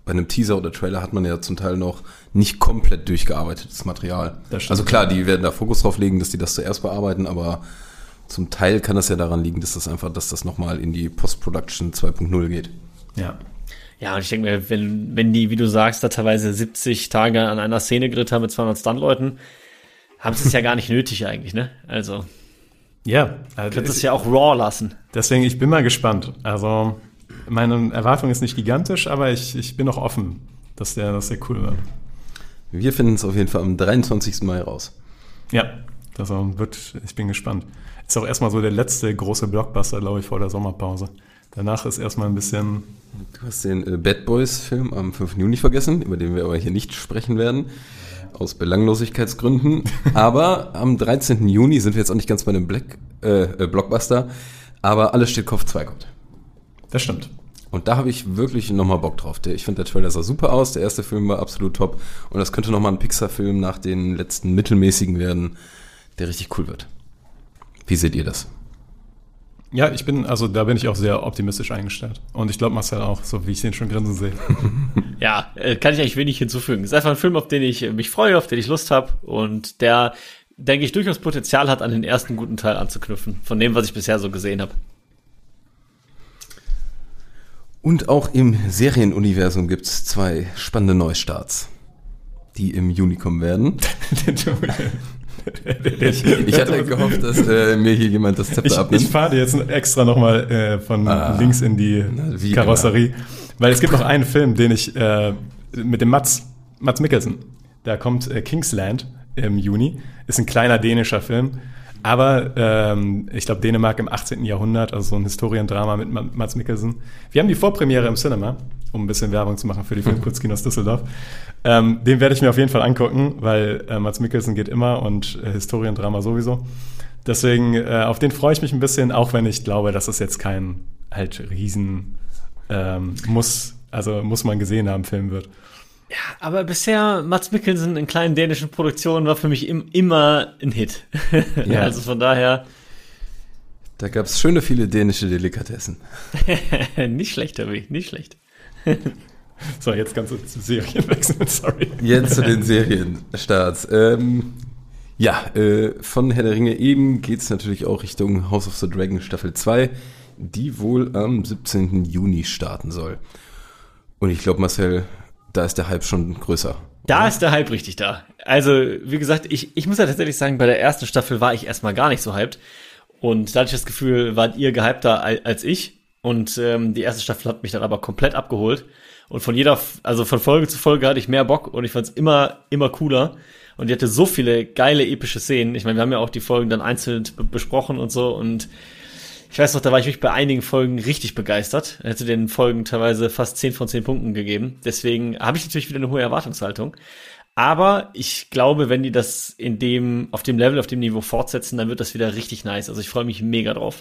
bei einem Teaser oder Trailer hat man ja zum Teil noch nicht komplett durchgearbeitetes Material. Das stimmt. Also klar, die werden da Fokus drauf legen, dass die das zuerst bearbeiten, aber zum Teil kann das ja daran liegen, dass das einfach, dass das nochmal in die Post-Production zwei Punkt null geht. Ja. Ja, und ich denke mir, wenn, wenn die, wie du sagst, da teilweise siebzig Tage an einer Szene gedreht haben mit zweihundert Stuntleuten, haben sie es ja gar nicht nötig eigentlich, ne? Also, Ja. Also könntest es ja auch raw lassen. Deswegen, ich bin mal gespannt. Also, meine Erwartung ist nicht gigantisch, aber ich, ich bin auch offen, dass der, dass der cool wird. Wir finden es auf jeden Fall am dreiundzwanzigsten Mai raus. Ja, das wird, ich bin gespannt. Ist auch erstmal so der letzte große Blockbuster, glaube ich, vor der Sommerpause. Danach ist erstmal ein bisschen... Du hast den äh, Bad Boys-Film am fünften Juni vergessen, über den wir aber hier nicht sprechen werden, aus Belanglosigkeitsgründen. Aber am dreizehnten Juni sind wir jetzt auch nicht ganz bei dem Black, äh, äh, Blockbuster, aber Alles steht Kopf zwei kommt. Das stimmt. Und da habe ich wirklich nochmal Bock drauf. Der, ich finde, der Trailer sah super aus, der erste Film war absolut top und das könnte nochmal ein Pixar-Film nach den letzten mittelmäßigen werden, der richtig cool wird. Wie seht ihr das? Ja, ich bin, also da bin ich auch sehr optimistisch eingestellt. Und ich glaube Marcel auch, so wie ich den schon grinsen sehe. Ja, äh, kann ich eigentlich wenig hinzufügen. Es ist einfach ein Film, auf den ich äh, mich freue, auf den ich Lust habe und der, denke ich, durchaus Potenzial hat, an den ersten guten Teil anzuknüpfen, von dem, was ich bisher so gesehen habe. Und auch im Serienuniversum gibt es zwei spannende Neustarts, die im Juni kommen werden. Ich, ich hatte gehofft, dass äh, mir hier jemand das Zepter Ich, abnimmt. ich fahre dir jetzt extra nochmal äh, von Ah, links in die na, wie Karosserie. Weil es gibt noch einen Film, den ich äh, mit dem Mats, Mats Mikkelsen, da kommt äh, Kingsland im Juni. Ist ein kleiner dänischer Film. Aber ähm, ich glaube Dänemark im achtzehnten Jahrhundert, also so ein Historiendrama mit Mats Mikkelsen. Wir haben die Vorpremiere im Cinema, um ein bisschen Werbung zu machen für die Filmkurzkinos Düsseldorf. Ähm, den werde ich mir auf jeden Fall angucken, weil äh, Mats Mikkelsen geht immer und äh, Historiendrama sowieso. Deswegen, äh, auf den freue ich mich ein bisschen, auch wenn ich glaube, dass es jetzt kein halt riesen ähm, muss, also muss man gesehen haben, Film wird. Ja, aber bisher Mats Mikkelsen in kleinen dänischen Produktionen war für mich im, immer ein Hit. Ja. Also von daher Da gab es schöne viele dänische Delikatessen. nicht schlecht, Tobi, nicht schlecht. So, jetzt kannst du zu Serien wechseln, sorry. Jetzt zu den Serienstarts. Ähm, ja, äh, von Herr der Ringe eben geht es natürlich auch Richtung House of the Dragon Staffel zwei, die wohl am siebzehnten Juni starten soll. Und ich glaube, Marcel, da ist der Hype schon größer. Da oder? ist der Hype richtig da. Also, wie gesagt, ich, ich muss ja tatsächlich sagen, bei der ersten Staffel war ich erstmal gar nicht so hyped. Und da hatte ich das Gefühl, wart ihr gehypter als ich. Und ähm, die erste Staffel hat mich dann aber komplett abgeholt. Und von jeder, also von Folge zu Folge hatte ich mehr Bock und ich fand es immer, immer cooler. Und die hatte so viele geile, epische Szenen. Ich meine, wir haben ja auch die Folgen dann einzeln b- besprochen und so. Und ich weiß noch, da war ich wirklich bei einigen Folgen richtig begeistert. Ich hätte den Folgen teilweise fast zehn von zehn Punkten gegeben. Deswegen habe ich natürlich wieder eine hohe Erwartungshaltung. Aber ich glaube, wenn die das in dem, auf dem Level, auf dem Niveau fortsetzen, dann wird das wieder richtig nice. Also ich freue mich mega drauf.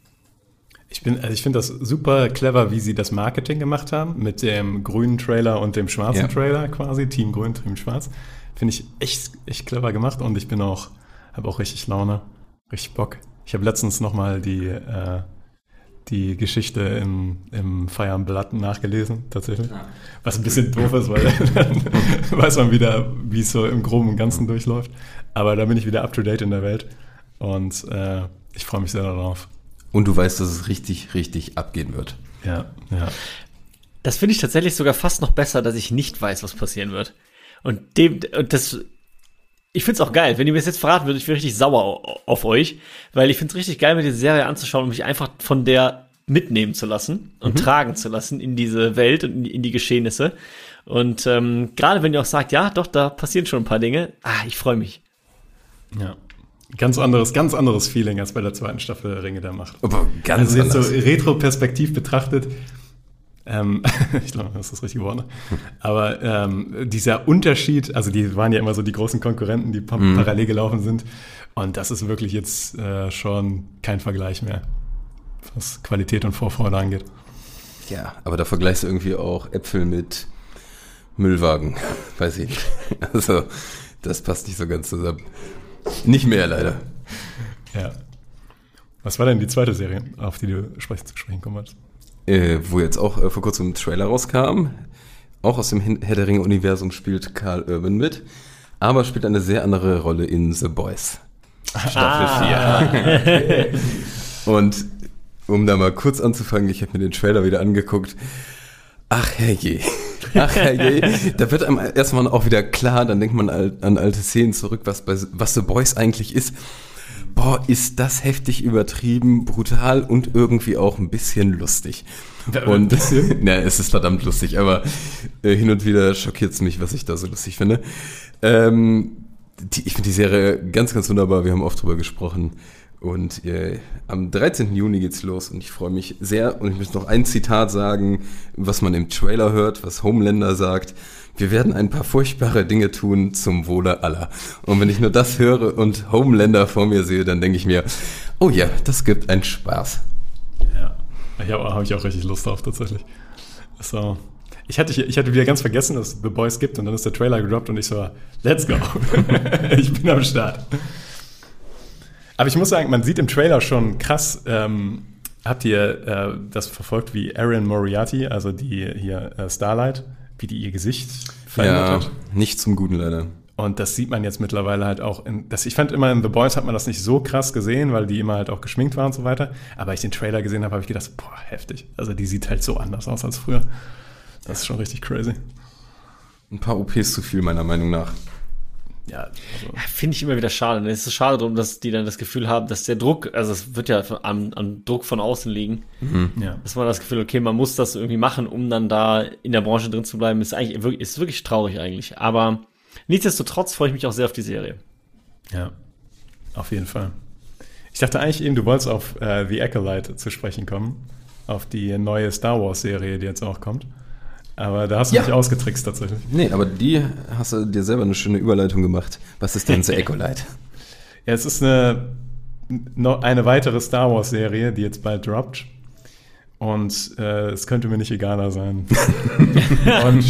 Ich bin, also ich finde das super clever, wie sie das Marketing gemacht haben, mit dem grünen Trailer und dem schwarzen Ja. Trailer quasi, Team Grün, Team Schwarz. Finde ich echt, echt clever gemacht und ich bin auch, habe auch richtig Laune, richtig Bock. Ich habe letztens nochmal die, äh, die Geschichte im, im Fire and Blood nachgelesen, tatsächlich. Was ein bisschen doof ist, weil dann weiß man wieder, wie es so im Groben und Ganzen durchläuft. Aber da bin ich wieder up to date in der Welt und äh, ich freue mich sehr darauf. Und du weißt, dass es richtig, richtig abgehen wird. Ja, ja. Das finde ich tatsächlich sogar fast noch besser, dass ich nicht weiß, was passieren wird. Und dem, und das, ich finde es auch geil, wenn ihr mir das jetzt verraten würdet, ich wäre richtig sauer auf euch, weil ich finde es richtig geil, mir diese Serie anzuschauen und mich einfach von der mitnehmen zu lassen und mhm. tragen zu lassen in diese Welt und in, in die Geschehnisse. Und ähm, gerade wenn ihr auch sagt, ja, doch, da passieren schon ein paar Dinge, ah, ich freue mich. Ja. Ganz anderes, ganz anderes Feeling als bei der zweiten Staffel Ringe der Macht. Aber ganz also jetzt anders. so retroperspektiv betrachtet, ähm, ich glaube, das ist das richtige Wort, ne? Aber ähm, dieser Unterschied, also die waren ja immer so die großen Konkurrenten, die pa- Mhm. parallel gelaufen sind und das ist wirklich jetzt äh, schon kein Vergleich mehr, was Qualität und Vorfreude angeht. Ja, aber da vergleichst du irgendwie auch Äpfel mit Müllwagen. Weiß ich nicht. Also, das passt nicht so ganz zusammen. Nicht mehr, leider. Ja. Was war denn die zweite Serie, auf die du sprech- zu sprechen kommen wolltest? Äh, wo jetzt auch äh, vor kurzem ein Trailer rauskam. auch aus dem Herr der Ringe-Universum spielt Karl Urban mit, aber spielt eine sehr andere Rolle in The Boys. Staffel vier. Und um da mal kurz anzufangen, ich habe mir den Trailer wieder angeguckt. Ach herrje. Ach herrje. Da wird einem erstmal auch wieder klar, dann denkt man an alte Szenen zurück, was, bei, was The Boys eigentlich ist. Boah, ist das heftig übertrieben, brutal und irgendwie auch ein bisschen lustig. Und na, es ist verdammt lustig, aber äh, hin und wieder schockiert es mich, was ich da so lustig finde. Ähm, die, ich finde die Serie ganz, ganz wunderbar. Wir haben oft drüber gesprochen. Und äh, am dreizehnten Juni geht's los und ich freue mich sehr. Und ich möchte noch ein Zitat sagen, was man im Trailer hört, was Homelander sagt. Wir werden ein paar furchtbare Dinge tun zum Wohle aller. Und wenn ich nur das höre und Homelander vor mir sehe, dann denke ich mir, oh ja, das gibt einen Spaß. Ja, ich habe hab ich auch richtig Lust drauf tatsächlich. So. Ich hatte, ich hatte wieder ganz vergessen, dass es The Boys gibt und dann ist der Trailer gedroppt und ich so, let's go. Ich bin am Start. Aber ich muss sagen, man sieht im Trailer schon krass, ähm, habt ihr äh, das verfolgt, wie Erin Moriarty, also die hier äh, Starlight, wie die ihr Gesicht verändert ja, hat? Nicht zum Guten leider. Und das sieht man jetzt mittlerweile halt auch in, das, ich fand immer in The Boys hat man das nicht so krass gesehen, weil die immer halt auch geschminkt waren und so weiter. Aber als ich den Trailer gesehen habe, habe ich gedacht, boah, heftig. Also die sieht halt so anders aus als früher. Das ist schon richtig crazy. Ein paar O Ps zu viel, meiner Meinung nach. Ja, also. Ja, finde ich immer wieder schade. Es ist schade darum, dass die dann das Gefühl haben, dass der Druck, also es wird ja am, am Druck von außen liegen, Mhm. Ja. dass man das Gefühl, okay, man muss das irgendwie machen, um dann da in der Branche drin zu bleiben, ist eigentlich wirklich, ist wirklich traurig eigentlich. Aber nichtsdestotrotz freue ich mich auch sehr auf die Serie. Ja, auf jeden Fall. Ich dachte eigentlich eben, du wolltest auf äh, The Acolyte zu sprechen kommen, auf die neue Star Wars Serie, die jetzt auch kommt. Aber da hast du Ja. mich ausgetrickst tatsächlich. Nee, aber die hast du dir selber eine schöne Überleitung gemacht. Was ist denn The Acolyte? Ja, es ist eine, noch eine weitere Star Wars Serie, die jetzt bald droppt. Und äh, es könnte mir nicht egaler sein. Und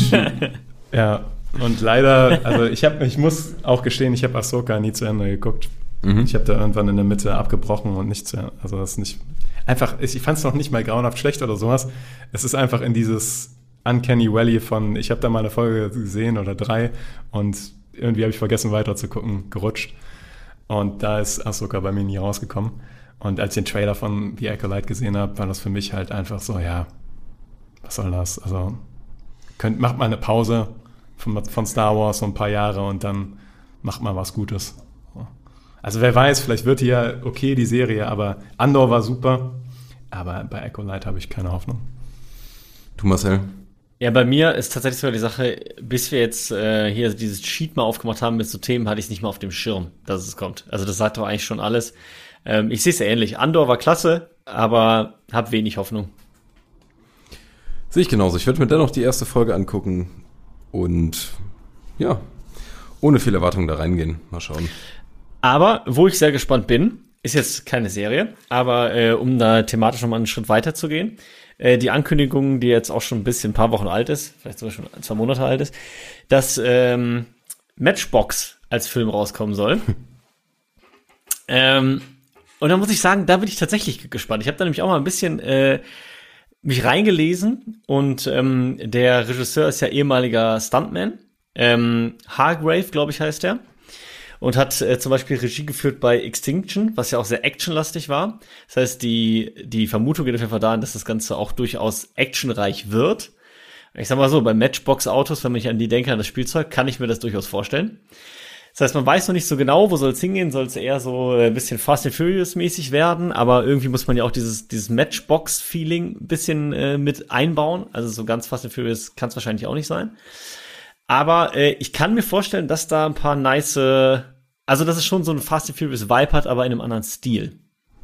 ja, und leider, also ich habe, ich muss auch gestehen, ich habe Ahsoka nie zu Ende geguckt. Mhm. Ich habe da irgendwann in der Mitte abgebrochen und nicht zu Ende. Also das ist nicht einfach, ich fand es noch nicht mal grauenhaft schlecht oder sowas. Es ist einfach in dieses Uncanny Valley von, ich habe da mal eine Folge gesehen oder drei und irgendwie habe ich vergessen weiter zu gucken, gerutscht. Und da ist Ahsoka bei mir nie rausgekommen. Und als ich den Trailer von The Acolyte gesehen habe, war das für mich halt einfach so, ja, was soll das? Also könnt, macht mal eine Pause von, von Star Wars so ein paar Jahre und dann macht mal was Gutes. Also wer weiß, vielleicht wird hier okay die Serie, aber Andor war super, aber bei Acolyte habe ich keine Hoffnung. Du, Marcel? Ja, bei mir ist tatsächlich sogar die Sache, bis wir jetzt äh, hier dieses Sheet mal aufgemacht haben mit so Themen, hatte ich es nicht mal auf dem Schirm, dass es kommt. Also das sagt doch eigentlich schon alles. Ähm, ich sehe es ja ähnlich. Andor war klasse, aber habe wenig Hoffnung. Sehe ich genauso. Ich werde mir dennoch die erste Folge angucken und ja, ohne viel Erwartung da reingehen. Mal schauen. Aber wo ich sehr gespannt bin, ist jetzt keine Serie, aber äh, um da thematisch nochmal einen Schritt weiter zu gehen, äh, die Ankündigung, die jetzt auch schon ein bisschen ein paar Wochen alt ist, vielleicht sogar schon zwei Monate alt ist, dass ähm, Matchbox als Film rauskommen soll. ähm, und da muss ich sagen, da bin ich tatsächlich gespannt. Ich habe da nämlich auch mal ein bisschen äh, mich reingelesen und ähm, der Regisseur ist ja ehemaliger Stuntman. Ähm, Hargrave, glaube ich, heißt er. Und hat äh, zum Beispiel Regie geführt bei Extinction, was ja auch sehr actionlastig war. Das heißt, die, die Vermutung geht auf jeden Fall dahin, dass das Ganze auch durchaus actionreich wird. Ich sag mal so, bei Matchbox-Autos, wenn ich an die denke, an das Spielzeug, kann ich mir das durchaus vorstellen. Das heißt, man weiß noch nicht so genau, wo soll es hingehen, soll es eher so ein bisschen Fast and Furious-mäßig werden, aber irgendwie muss man ja auch dieses, dieses Matchbox-Feeling ein bisschen äh, mit einbauen. Also so ganz Fast and Furious kann es wahrscheinlich auch nicht sein. Aber äh, ich kann mir vorstellen, dass da ein paar nice, äh, also dass es schon so ein Fast and Furious Vibe hat, aber in einem anderen Stil.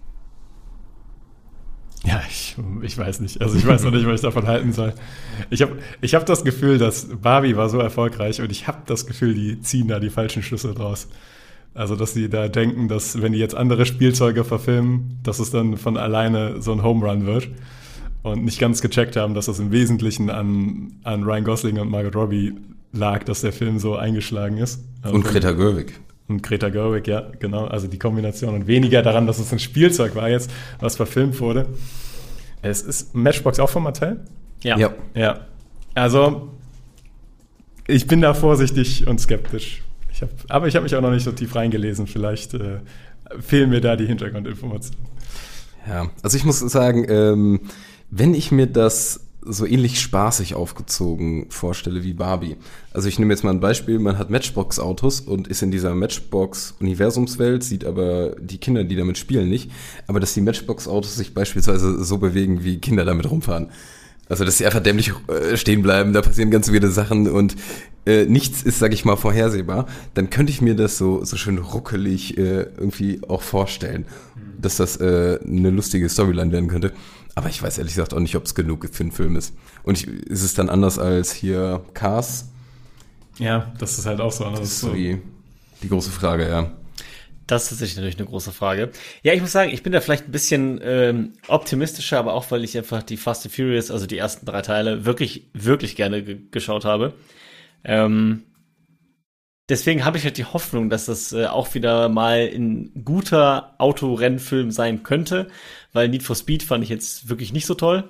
Ja, ich, ich weiß nicht. Also ich weiß noch nicht, was ich davon halten soll. Ich habe ich hab das Gefühl, dass Barbie war so erfolgreich und ich habe das Gefühl, die ziehen da die falschen Schlüsse draus. Also dass sie da denken, dass wenn die jetzt andere Spielzeuge verfilmen, dass es dann von alleine so ein Home Run wird. Und nicht ganz gecheckt haben, dass das im Wesentlichen an, an Ryan Gosling und Margot Robbie lag, dass der Film so eingeschlagen ist. Also Und Greta Gerwig. Und Greta Gerwig, ja, genau. Also die Kombination und weniger daran, dass es ein Spielzeug war jetzt, was verfilmt wurde. Es ist Matchbox auch von Mattel? Ja. Ja. Ja. Also ich bin da vorsichtig und skeptisch. Ich hab, aber ich habe mich auch noch nicht so tief reingelesen. Vielleicht äh, fehlen mir da die Hintergrundinformationen. Ja, also ich muss sagen, ähm, wenn ich mir das so ähnlich spaßig aufgezogen vorstelle wie Barbie. Also ich nehme jetzt mal ein Beispiel, man hat Matchbox-Autos und ist in dieser Matchbox-Universumswelt, sieht aber die Kinder, die damit spielen, nicht. Aber dass die Matchbox-Autos sich beispielsweise so bewegen, wie Kinder damit rumfahren. Also dass sie einfach dämlich äh, stehen bleiben, da passieren ganz viele Sachen und äh, nichts ist, sag ich mal, vorhersehbar. Dann könnte ich mir das so so schön ruckelig äh, irgendwie auch vorstellen, dass das äh, eine lustige Storyline werden könnte. Aber ich weiß ehrlich gesagt auch nicht, ob es genug für einen Film ist. Und ich, ist es dann anders als hier Cars? Ja, das ist halt auch so anders. Das ist so die, die große Frage, ja. Das ist tatsächlich natürlich eine große Frage. Ja, ich muss sagen, ich bin da vielleicht ein bisschen ähm, optimistischer, aber auch, weil ich einfach die Fast and Furious, also die ersten drei Teile, wirklich, wirklich gerne ge- geschaut habe. Ähm, deswegen habe ich halt die Hoffnung, dass das äh, auch wieder mal ein guter Autorennfilm sein könnte, weil Need for Speed fand ich jetzt wirklich nicht so toll.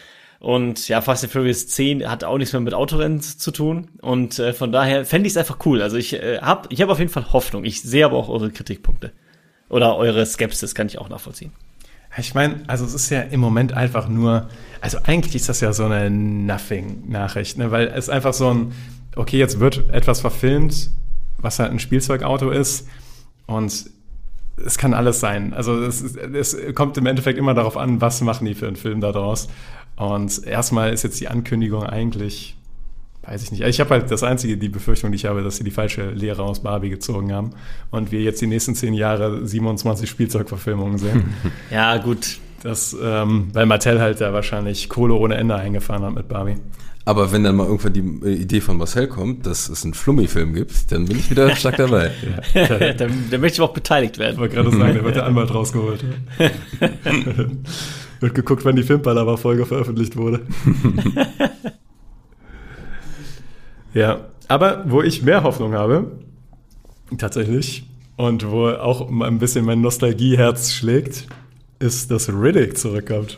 Und ja, Fast and Furious zehn hat auch nichts mehr mit Autorennen zu tun. Und äh, von daher fände ich es einfach cool. Also ich äh, habe ich hab auf jeden Fall Hoffnung. Ich sehe aber auch eure Kritikpunkte. Oder eure Skepsis kann ich auch nachvollziehen. Ich meine, also es ist ja im Moment einfach nur, also eigentlich ist das ja so eine Nothing-Nachricht, ne? Weil es einfach so ein, okay, jetzt wird etwas verfilmt, was halt ein Spielzeugauto ist und es kann alles sein. Also es, ist, es kommt im Endeffekt immer darauf an, was machen die für einen Film daraus. Und erstmal ist jetzt die Ankündigung eigentlich, weiß ich nicht. Also ich habe halt das einzige, die Befürchtung, die ich habe, dass sie die falsche Lehre aus Barbie gezogen haben und wir jetzt die nächsten zehn Jahre siebenundzwanzig Spielzeugverfilmungen sehen. Ja, gut. Das, ähm, weil Mattel halt da wahrscheinlich Kohle ohne Ende eingefahren hat mit Barbie. Aber wenn dann mal irgendwann die äh, Idee von Marcel kommt, dass es einen Flummi-Film gibt, dann bin ich wieder stark dabei. Ja. da, da möchte ich auch beteiligt werden. Ich wollte gerade sagen, da wird der Anwalt rausgeholt. Wird geguckt, wann die Filmpalava-Folge veröffentlicht wurde. Ja, aber wo ich mehr Hoffnung habe, tatsächlich, und wo auch ein bisschen mein Nostalgieherz schlägt, ist, dass Riddick zurückkommt.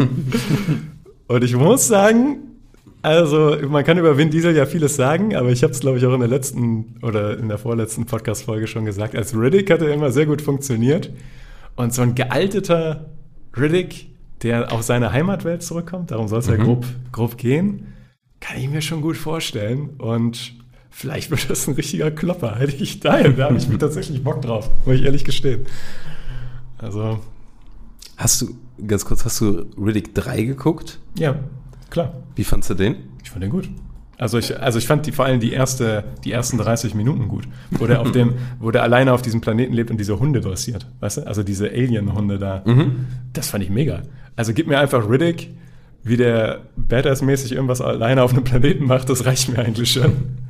Und ich muss sagen, also man kann über Vin Diesel ja vieles sagen, aber ich habe es, glaube ich, auch in der letzten oder in der vorletzten Podcast-Folge schon gesagt, als Riddick hat er immer sehr gut funktioniert. Und so ein gealteter Riddick, der auf seine Heimatwelt zurückkommt, darum soll es mhm. ja grob, grob gehen, kann ich mir schon gut vorstellen. Und vielleicht wird das ein richtiger Klopper. Hätte ich da, da habe ich mir tatsächlich Bock drauf, muss ich ehrlich gestehen. Also. Hast du, ganz kurz, hast du Riddick drei geguckt? Ja, klar. Wie fandst du den? Ich fand den gut. Also ich, also ich fand die, vor allem die, erste, die ersten dreißig Minuten gut, wo der, auf dem, wo der alleine auf diesem Planeten lebt und diese Hunde dressiert, weißt du? Also diese Alien-Hunde da. Mhm. Das fand ich mega. Also gib mir einfach Riddick, wie der Badass-mäßig irgendwas alleine auf einem Planeten macht, das reicht mir eigentlich schon.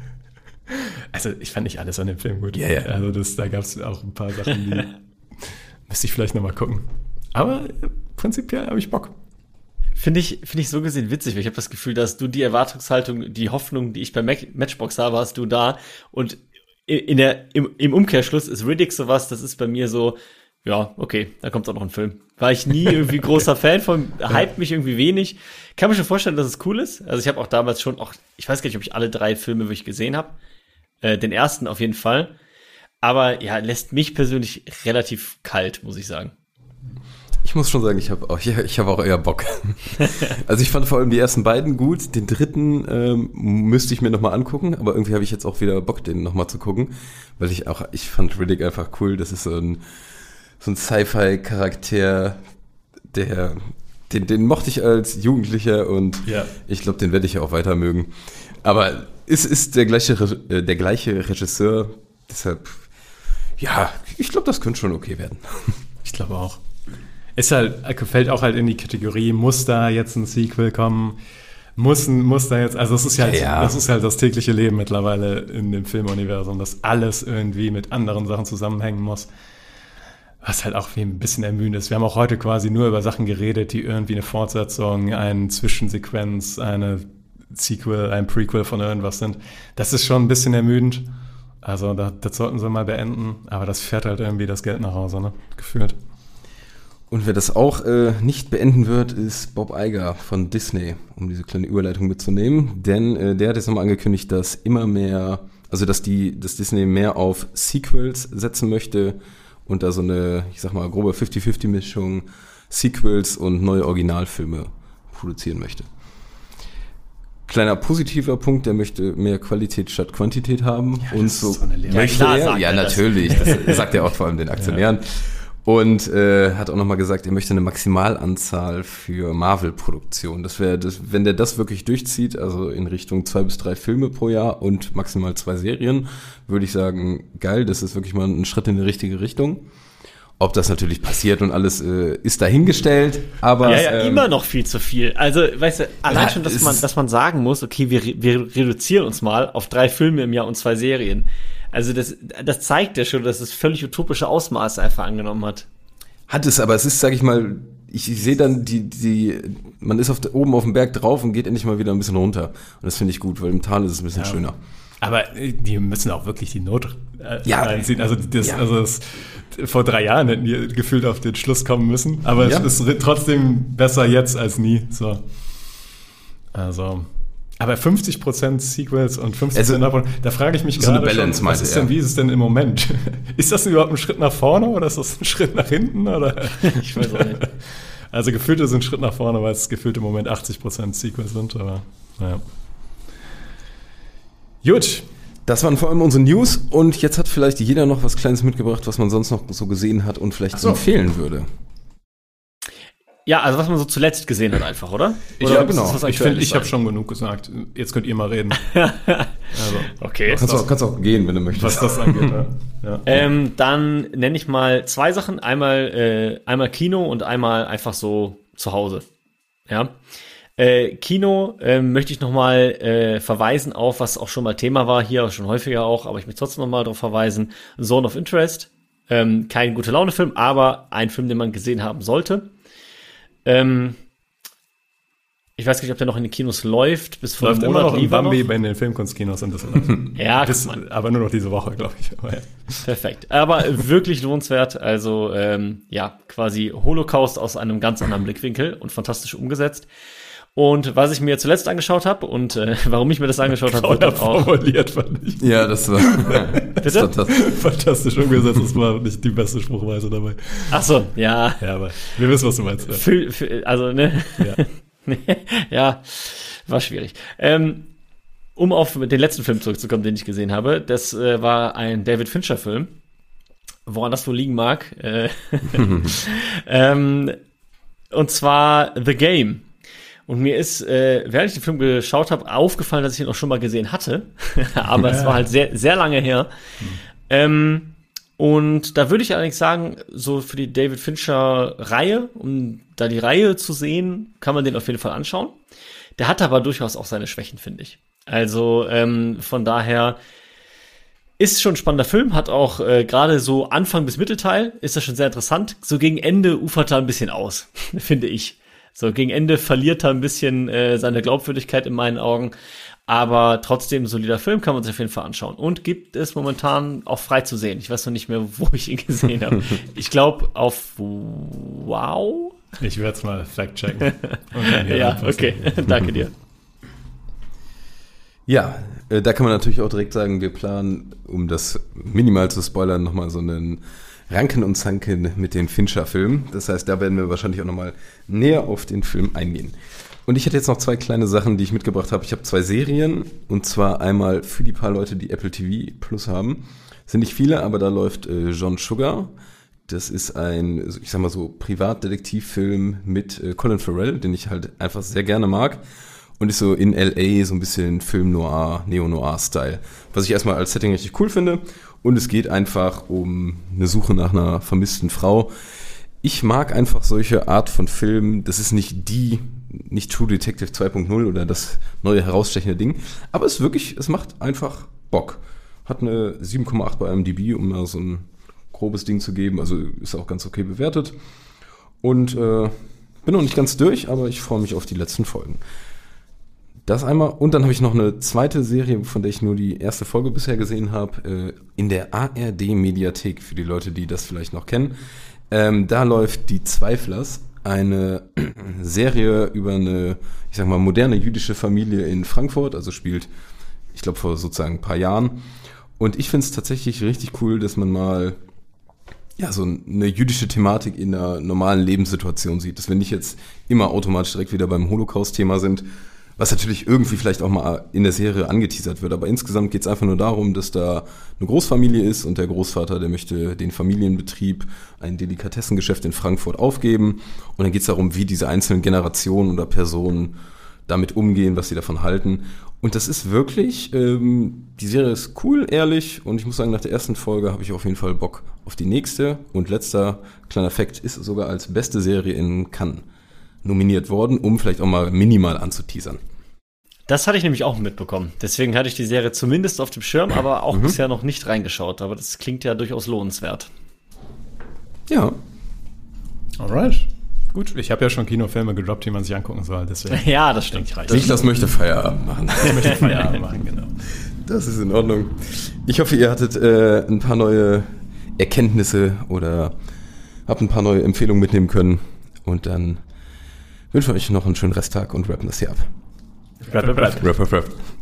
Also ich fand nicht alles an dem Film gut. Ja, ja. Also das, da gab es auch ein paar Sachen, die müsste ich vielleicht nochmal gucken. Aber prinzipiell habe ich Bock. Finde ich, finde ich so gesehen witzig, weil ich habe das Gefühl, dass du die Erwartungshaltung, die Hoffnung, die ich bei Mac- Matchbox habe, hast du da. Und in der, im, im Umkehrschluss ist Riddick sowas, das ist bei mir so, ja, okay, da kommt auch noch ein Film. War ich nie irgendwie großer Fan von, hypt mich irgendwie wenig. Kann mir schon vorstellen, dass es cool ist. Also ich habe auch damals schon, auch ich weiß gar nicht, ob ich alle drei Filme wirklich gesehen habe. Äh, den ersten auf jeden Fall. Aber ja, lässt mich persönlich relativ kalt, muss ich sagen. Ich muss schon sagen, ich habe auch, ich, ich hab auch eher Bock. Also ich fand vor allem die ersten beiden gut. Den dritten ähm, müsste ich mir nochmal angucken, aber irgendwie habe ich jetzt auch wieder Bock, den nochmal zu gucken, weil ich auch, ich fand Riddick einfach cool. Das ist so ein, so ein Sci-Fi-Charakter, der, den, den mochte ich als Jugendlicher und ja. Ich glaube, den werde ich auch weiter mögen. Aber es ist der gleiche, äh, der gleiche Regisseur, deshalb, ja, ich glaube, das könnte schon okay werden. Ich glaube auch. Ist halt, fällt auch halt in die Kategorie, muss da jetzt ein Sequel kommen, muss, muss da jetzt, also es ist halt, ja. das ist halt das tägliche Leben mittlerweile in dem Filmuniversum, dass alles irgendwie mit anderen Sachen zusammenhängen muss, was halt auch wie ein bisschen ermüdend ist. Wir haben auch heute quasi nur über Sachen geredet, die irgendwie eine Fortsetzung, eine Zwischensequenz, eine Sequel, ein Prequel von irgendwas sind. Das ist schon ein bisschen ermüdend, also das, das sollten sie mal beenden, aber das fährt halt irgendwie das Geld nach Hause, ne, gefühlt. Und wer das auch äh, nicht beenden wird, ist Bob Iger von Disney, um diese kleine Überleitung mitzunehmen. Denn äh, der hat jetzt nochmal angekündigt, dass immer mehr, also dass die, dass Disney mehr auf Sequels setzen möchte und da so eine, ich sag mal, grobe fünfzig fünfzig Mischung Sequels und neue Originalfilme produzieren möchte. Kleiner positiver Punkt, der möchte mehr Qualität statt Quantität haben. Ja, und das so ist so eine Lehre. möchte Ja, klar er, sagt ja er das. natürlich, das sagt er auch vor allem den Aktionären. Und äh, hat auch nochmal gesagt, er möchte eine Maximalanzahl für Marvel-Produktion. Das wäre, das, wenn der das wirklich durchzieht, also in Richtung zwei bis drei Filme pro Jahr und maximal zwei Serien, würde ich sagen, geil, das ist wirklich mal ein Schritt in die richtige Richtung. Ob das natürlich passiert und alles äh, ist dahingestellt, aber Ja, ja, ähm, immer noch viel zu viel. Also, weißt du, allein Ja, schon, dass es man, ist- dass man sagen muss, okay, wir, wir reduzieren uns mal auf drei Filme im Jahr und zwei Serien. Also, das, das zeigt ja schon, dass es völlig utopische Ausmaße einfach angenommen hat. hat es, aber es ist, sag ich mal, ich, ich sehe dann die, die, man ist auf der, oben auf dem Berg drauf und geht endlich mal wieder ein bisschen runter. Und das finde ich gut, weil im Tal ist es ein bisschen Ja. schöner. Aber äh, die müssen auch wirklich die Not äh, Ja. reinziehen. Also, das, Ja. also das, vor drei Jahren hätten die gefühlt auf den Schluss kommen müssen. Aber Ja. es ist ri- trotzdem besser jetzt als nie. So. Also. Aber fünfzig Prozent Sequels und fünfzig Prozent Also, davon, da frage ich mich so eine gerade Balance, schon, was meinte ist er. denn, wie ist es denn im Moment? Ist das überhaupt ein Schritt nach vorne oder ist das ein Schritt nach hinten? Oder? Ich weiß auch nicht. Also gefühlt ist es ein Schritt nach vorne, weil es gefühlt im Moment achtzig Prozent Sequels sind, aber naja. Gut. Das waren vor allem unsere News und jetzt hat vielleicht jeder noch was Kleines mitgebracht, was man sonst noch so gesehen hat und vielleicht Ach so. empfehlen würde. Ja, also was man so zuletzt gesehen hat einfach, oder? Ich, Oder ja, muss genau. das was Ich finde, Aktuelles ich habe sein? schon genug gesagt. Jetzt könnt ihr mal reden. Also, Okay. Kannst auch, kannst auch gehen, wenn du möchtest. was das angeht. Ja. Ja. Ähm, dann nenne ich mal zwei Sachen. Einmal, äh, einmal Kino und einmal einfach so zu Hause. Ja. Äh, Kino äh, möchte ich nochmal äh, verweisen auf, was auch schon mal Thema war, hier schon häufiger auch, aber ich möchte trotzdem nochmal darauf verweisen. Zone of Interest. Ähm, kein gute Laune-Film, aber ein Film, den man gesehen haben sollte. Ähm, ich weiß nicht, ob der noch in den Kinos läuft, bis vor Läuft einem immer Monat noch in lief er Bambi noch. bei den Filmkunstkinos und das. Ja, das guck mal. aber nur noch diese Woche, glaube ich. Aber ja. Perfekt. Aber wirklich lohnenswert. Also, ähm, ja, quasi Holocaust aus einem ganz anderen Blickwinkel und fantastisch umgesetzt. Und was ich mir zuletzt angeschaut habe und äh, warum ich mir das angeschaut habe, wird Oder dann auch. formuliert, fand ich. Ja, das war das ist fantastisch. Fantastisch umgesetzt. Das war nicht die beste Spruchweise dabei. Ach so, ja. Ja, aber wir wissen, was du meinst. Ja. Für, für, also, ne? Ja. Ja, war schwierig. Ähm, um auf den letzten Film zurückzukommen, den ich gesehen habe, das äh, war ein David Fincher-Film. Woran das wohl liegen mag. Äh, ähm, und zwar The Game. Und mir ist, äh, während ich den Film geschaut habe, aufgefallen, dass ich ihn auch schon mal gesehen hatte. Aber Ja. es war halt sehr, sehr lange her. Ähm, und da würde ich allerdings sagen, so für die David Fincher-Reihe, um da die Reihe zu sehen, kann man den auf jeden Fall anschauen. Der hat aber durchaus auch seine Schwächen, finde ich. Also ähm, von daher ist schon ein spannender Film, hat auch äh, gerade so Anfang bis Mittelteil, ist das schon sehr interessant. So gegen Ende ufert er ein bisschen aus, finde ich. So gegen Ende verliert er ein bisschen äh, seine Glaubwürdigkeit in meinen Augen. Aber trotzdem ein solider Film, kann man sich auf jeden Fall anschauen. Und gibt es momentan auch frei zu sehen. Ich weiß noch nicht mehr, wo ich ihn gesehen habe. Ich glaube auf Wow. Ich werde es mal fact-checken. Und dann hier Ja, anpassen. okay. Danke dir. Ja, äh, da kann man natürlich auch direkt sagen, wir planen, um das minimal zu spoilern, nochmal so einen Ranken und Zanken mit den Fincher-Filmen. Das heißt, da werden wir wahrscheinlich auch nochmal näher auf den Film eingehen. Und ich hätte jetzt noch zwei kleine Sachen, die ich mitgebracht habe. Ich habe zwei Serien, und zwar einmal für die paar Leute, die Apple T V Plus haben. Sind nicht viele, aber da läuft äh, John Sugar. Das ist ein, ich sag mal so, Privatdetektivfilm mit äh, Colin Farrell, den ich halt einfach sehr gerne mag. Und ist so in L A so ein bisschen Film-Noir, Neo-Noir-Style. Was ich erstmal als Setting richtig cool finde. Und es geht einfach um eine Suche nach einer vermissten Frau. Ich mag einfach solche Art von Filmen. Das ist nicht die, nicht True Detective zwei Punkt null oder das neue herausstechende Ding. Aber es ist wirklich, es macht einfach Bock. Hat eine sieben Komma acht bei I M D B, um mal so ein grobes Ding zu geben. Also ist auch ganz okay bewertet. Und äh, bin noch nicht ganz durch, aber ich freue mich auf die letzten Folgen. Das einmal. Und dann habe ich noch eine zweite Serie, von der ich nur die erste Folge bisher gesehen habe, äh, in der A R D-Mediathek, für die Leute, die das vielleicht noch kennen. Ähm, da läuft Die Zweiflers, eine Serie über eine, ich sag mal, moderne jüdische Familie in Frankfurt, also spielt, ich glaube, vor sozusagen ein paar Jahren. Und ich finde es tatsächlich richtig cool, dass man mal ja so eine jüdische Thematik in einer normalen Lebenssituation sieht, dass wir nicht jetzt immer automatisch direkt wieder beim Holocaust-Thema sind, was natürlich irgendwie vielleicht auch mal in der Serie angeteasert wird. Aber insgesamt geht es einfach nur darum, dass da eine Großfamilie ist und der Großvater, der möchte den Familienbetrieb, ein Delikatessengeschäft in Frankfurt aufgeben. Und dann geht es darum, wie diese einzelnen Generationen oder Personen damit umgehen, was sie davon halten. Und das ist wirklich, ähm, die Serie ist cool, ehrlich. Und ich muss sagen, nach der ersten Folge habe ich auf jeden Fall Bock auf die nächste. Und letzter kleiner Fakt, ist sogar als beste Serie in Cannes nominiert worden, um vielleicht auch mal minimal anzuteasern. Das hatte ich nämlich auch mitbekommen. Deswegen hatte ich die Serie zumindest auf dem Schirm, aber auch mhm. bisher noch nicht reingeschaut. Aber das klingt ja durchaus lohnenswert. Ja. Alright. Gut, ich habe ja schon Kinofilme gedroppt, die man sich angucken soll. Deswegen ja, das stimmt. Niklas möchte Feierabend machen. Ich möchte Feierabend machen, genau. Das ist in Ordnung. Ich hoffe, ihr hattet äh, ein paar neue Erkenntnisse oder habt ein paar neue Empfehlungen mitnehmen können. Und dann wünsche ich euch noch einen schönen Resttag und rappen das hier ab. Rap, rap, rap. Rap, rap, rap.